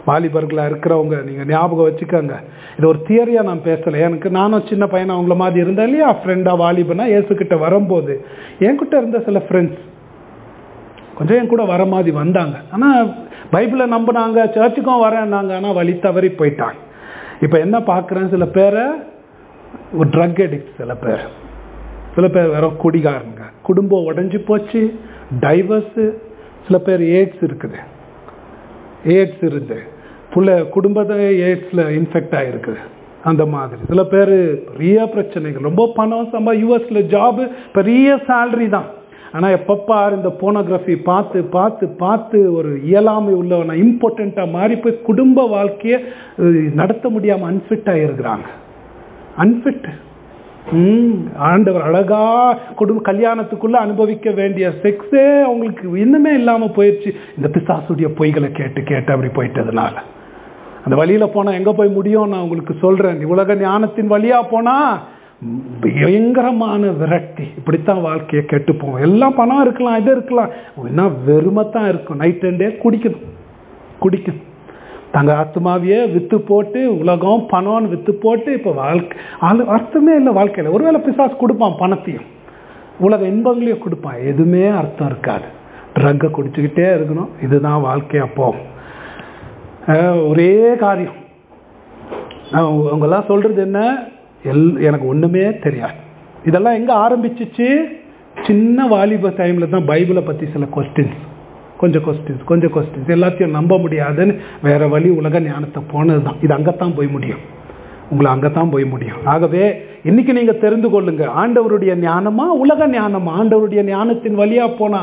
வாலிபர்களாக இருக்கிறவங்க நீங்கள் ஞாபகம் வச்சுக்கோங்க. இது ஒரு தியரியாக நான் பேசலை. எனக்கு நானும் சின்ன பையனை அவங்கள மாதிரி இருந்தேன் இல்லையா, ஃப்ரெண்டாக வாலிபனா இயேசுக்கிட்ட வரும்போது என்கிட்ட இருந்த சில ஃப்ரெண்ட்ஸ் கொஞ்சம் என் கூட வர மாதிரி வந்தாங்க. ஆனால் பைபிளை நம்பினாங்க, சர்ச்சுக்கும் வரேன்னாங்க, ஆனால் வழி தவறி போயிட்டாங்க. இப்போ என்ன பார்க்குறேன், சில பேரை ஒரு ட்ரக் அடிக்ட், சில பேர் வேற குடிகாரங்க, குடும்பம் உடஞ்சி போச்சு, டைவர்ஸு, சில பேர் எய்ட்ஸ் இருக்குது, எய்ட்ஸ் இருந்து குடும்பத்தை எய்ட்ஸில் இன்ஃபெக்ட் ஆகிருக்குது. அந்த மாதிரி சில பேர் பெரிய பிரச்சனைகள், ரொம்ப பணம் யூஎஸில் ஜாபு, பெரிய சேலரி தான், ஆனால் எப்பப்பார் இந்த போனோகிராஃபி பார்த்து பார்த்து பார்த்து ஒரு இயலாமை உள்ளவனா இம்பார்ட்டண்ட்டாக மாறி போய் குடும்ப வாழ்க்கையை நடத்த முடியாமல் அன்ஃபிட்டாக இருக்கிறாங்க. அன்ஃபிட். ஆண்டவர் அழகா கல்யாணத்துக்குள்ள அனுபவிக்க வேண்டிய செக்ஸே அவங்களுக்கு இன்னுமே இல்லாமல் போயிடுச்சு, இந்த பிசாசுடைய பொய்களை கேட்டு கேட்டு அப்படி போயிட்டதுனால. அந்த வழியில போனா எங்க போய் முடியும் நான் உங்களுக்கு சொல்றேன். உலக ஞானத்தின் வழியா போனா பயங்கரமான விரக்தி, இப்படித்தான் வாழ்க்கையை கெட்டுப்போம். எல்லாம் பணம் இருக்கலாம், இது இருக்கலாம், என்ன வெறுமைத்தான் இருக்கும். நைட் அண்ட் டே குடிக்கும் தங்க ஆத்மாவையே வித்து போட்டு, உலகம் பணம்னு வித்து போட்டு, இப்போ வாழ்க்கை அர்த்தமே இல்லை வாழ்க்கையில். ஒருவேளை பிசாசு கொடுப்பான், பணத்தையும் உலக இன்பங்களையும் கொடுப்பான், எதுவுமே அர்த்தம் இருக்காது. ட்ரக்கை குடிச்சுக்கிட்டே இருக்கணும், இதுதான் வாழ்க்கையா போகும். ஒரே காரியம் அவங்கெல்லாம் சொல்றது என்ன, எனக்கு ஒண்ணுமே தெரியாது. இதெல்லாம் எங்க ஆரம்பிச்சிச்சு, சின்ன வாலிப டைம்ல தான் பைபிளை பத்தி சில கொஞ்சம் கொஸ்டின்ஸ் எல்லாத்தையும் நம்ப முடியாதுன்னு வேற வழி உலக ஞானத்தை போனதுதான். இது அங்கத்தான் போய் முடியும், உங்களை அங்கத்தான் போய் முடியும். ஆகவே இன்னைக்கு நீங்க தெரிந்து கொள்ளுங்க, ஆண்டவருடைய ஞானமா உலக ஞானமா. ஆண்டவருடைய ஞானத்தின் வழியா போனா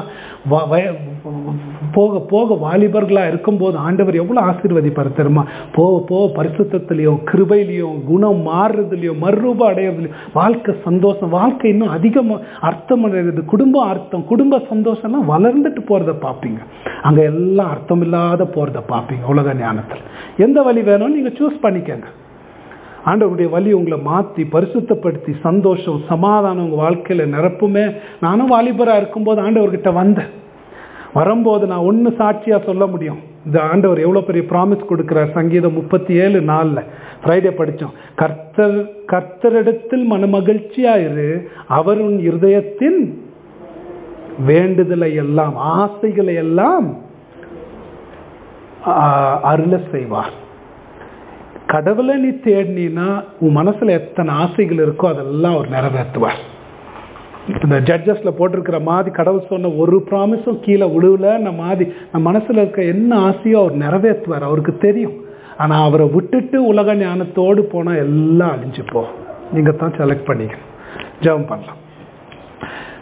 போக போக வாலிபர்களா இருக்கும்போது ஆண்டவர் எவ்வளவு ஆசீர்வதிப்பார் தெரியுமா. போக போக பரிசுத்தத்திலையும் கிருபையிலையும் குணம் மாறுறதுலையும் மறுரூபம் அடையிறதுலையும் வாழ்க்கை சந்தோஷம், வாழ்க்கை இன்னும் அதிகமா அர்த்தம் அடைகிறது, குடும்பம் அர்த்தம், குடும்ப சந்தோஷம்னா வளர்ந்துட்டு போறதை பார்ப்பீங்க. அங்க எல்லாம் அர்த்தம் இல்லாத போறதை பார்ப்பீங்க. உலக ஞானத்தில் எந்த வழி வேணும்னு நீங்க சூஸ் பண்ணிக்கங்க. ஆண்டவருடைய வழி உங்களை மாற்றி பரிசுத்தப்படுத்தி சந்தோஷம் சமாதானம் உங்கள் வாழ்க்கையில் நிரப்புமே. நானும் வாலிபராக இருக்கும்போது ஆண்டவர்கிட்ட வரும்போது நான் ஒன்று சாட்சியாக சொல்ல முடியும். இந்த ஆண்டவர் எவ்வளோ பெரிய ப்ராமிஸ் கொடுக்குறார். சங்கீதம் 37:4 ஃப்ரைடே படித்தோம். கர்த்தரிடத்தில் மனமகிழ்ச்சியாயிரு, அவர் உன் இருதயத்தின் வேண்டுதலை எல்லாம் ஆசைகளை எல்லாம் அருள செய்வார். கடவுளை நீ தேடினா உன் மனசுல எத்தனை ஆசைகள் இருக்கோ அதெல்லாம் அவர் நிறைவேற்றுவார். இந்த ஜட்ஜஸ்ல போட்டிருக்கிற மாதிரி கடவுள் சொன்ன ஒரு ப்ராமிஸும் கீழே விழுவல மாதிரி நம்ம மனசுல இருக்க என்ன ஆசையோ அவர் நிறைவேற்றுவார். அவருக்கு தெரியும். ஆனா அவரை விட்டுட்டு உலக ஞானத்தோடு போனா எல்லாம் அழிஞ்சு போகும். நீங்க தான் செலக்ட் பண்ணிக்கணும். ஜெபம் பண்ணலாம்.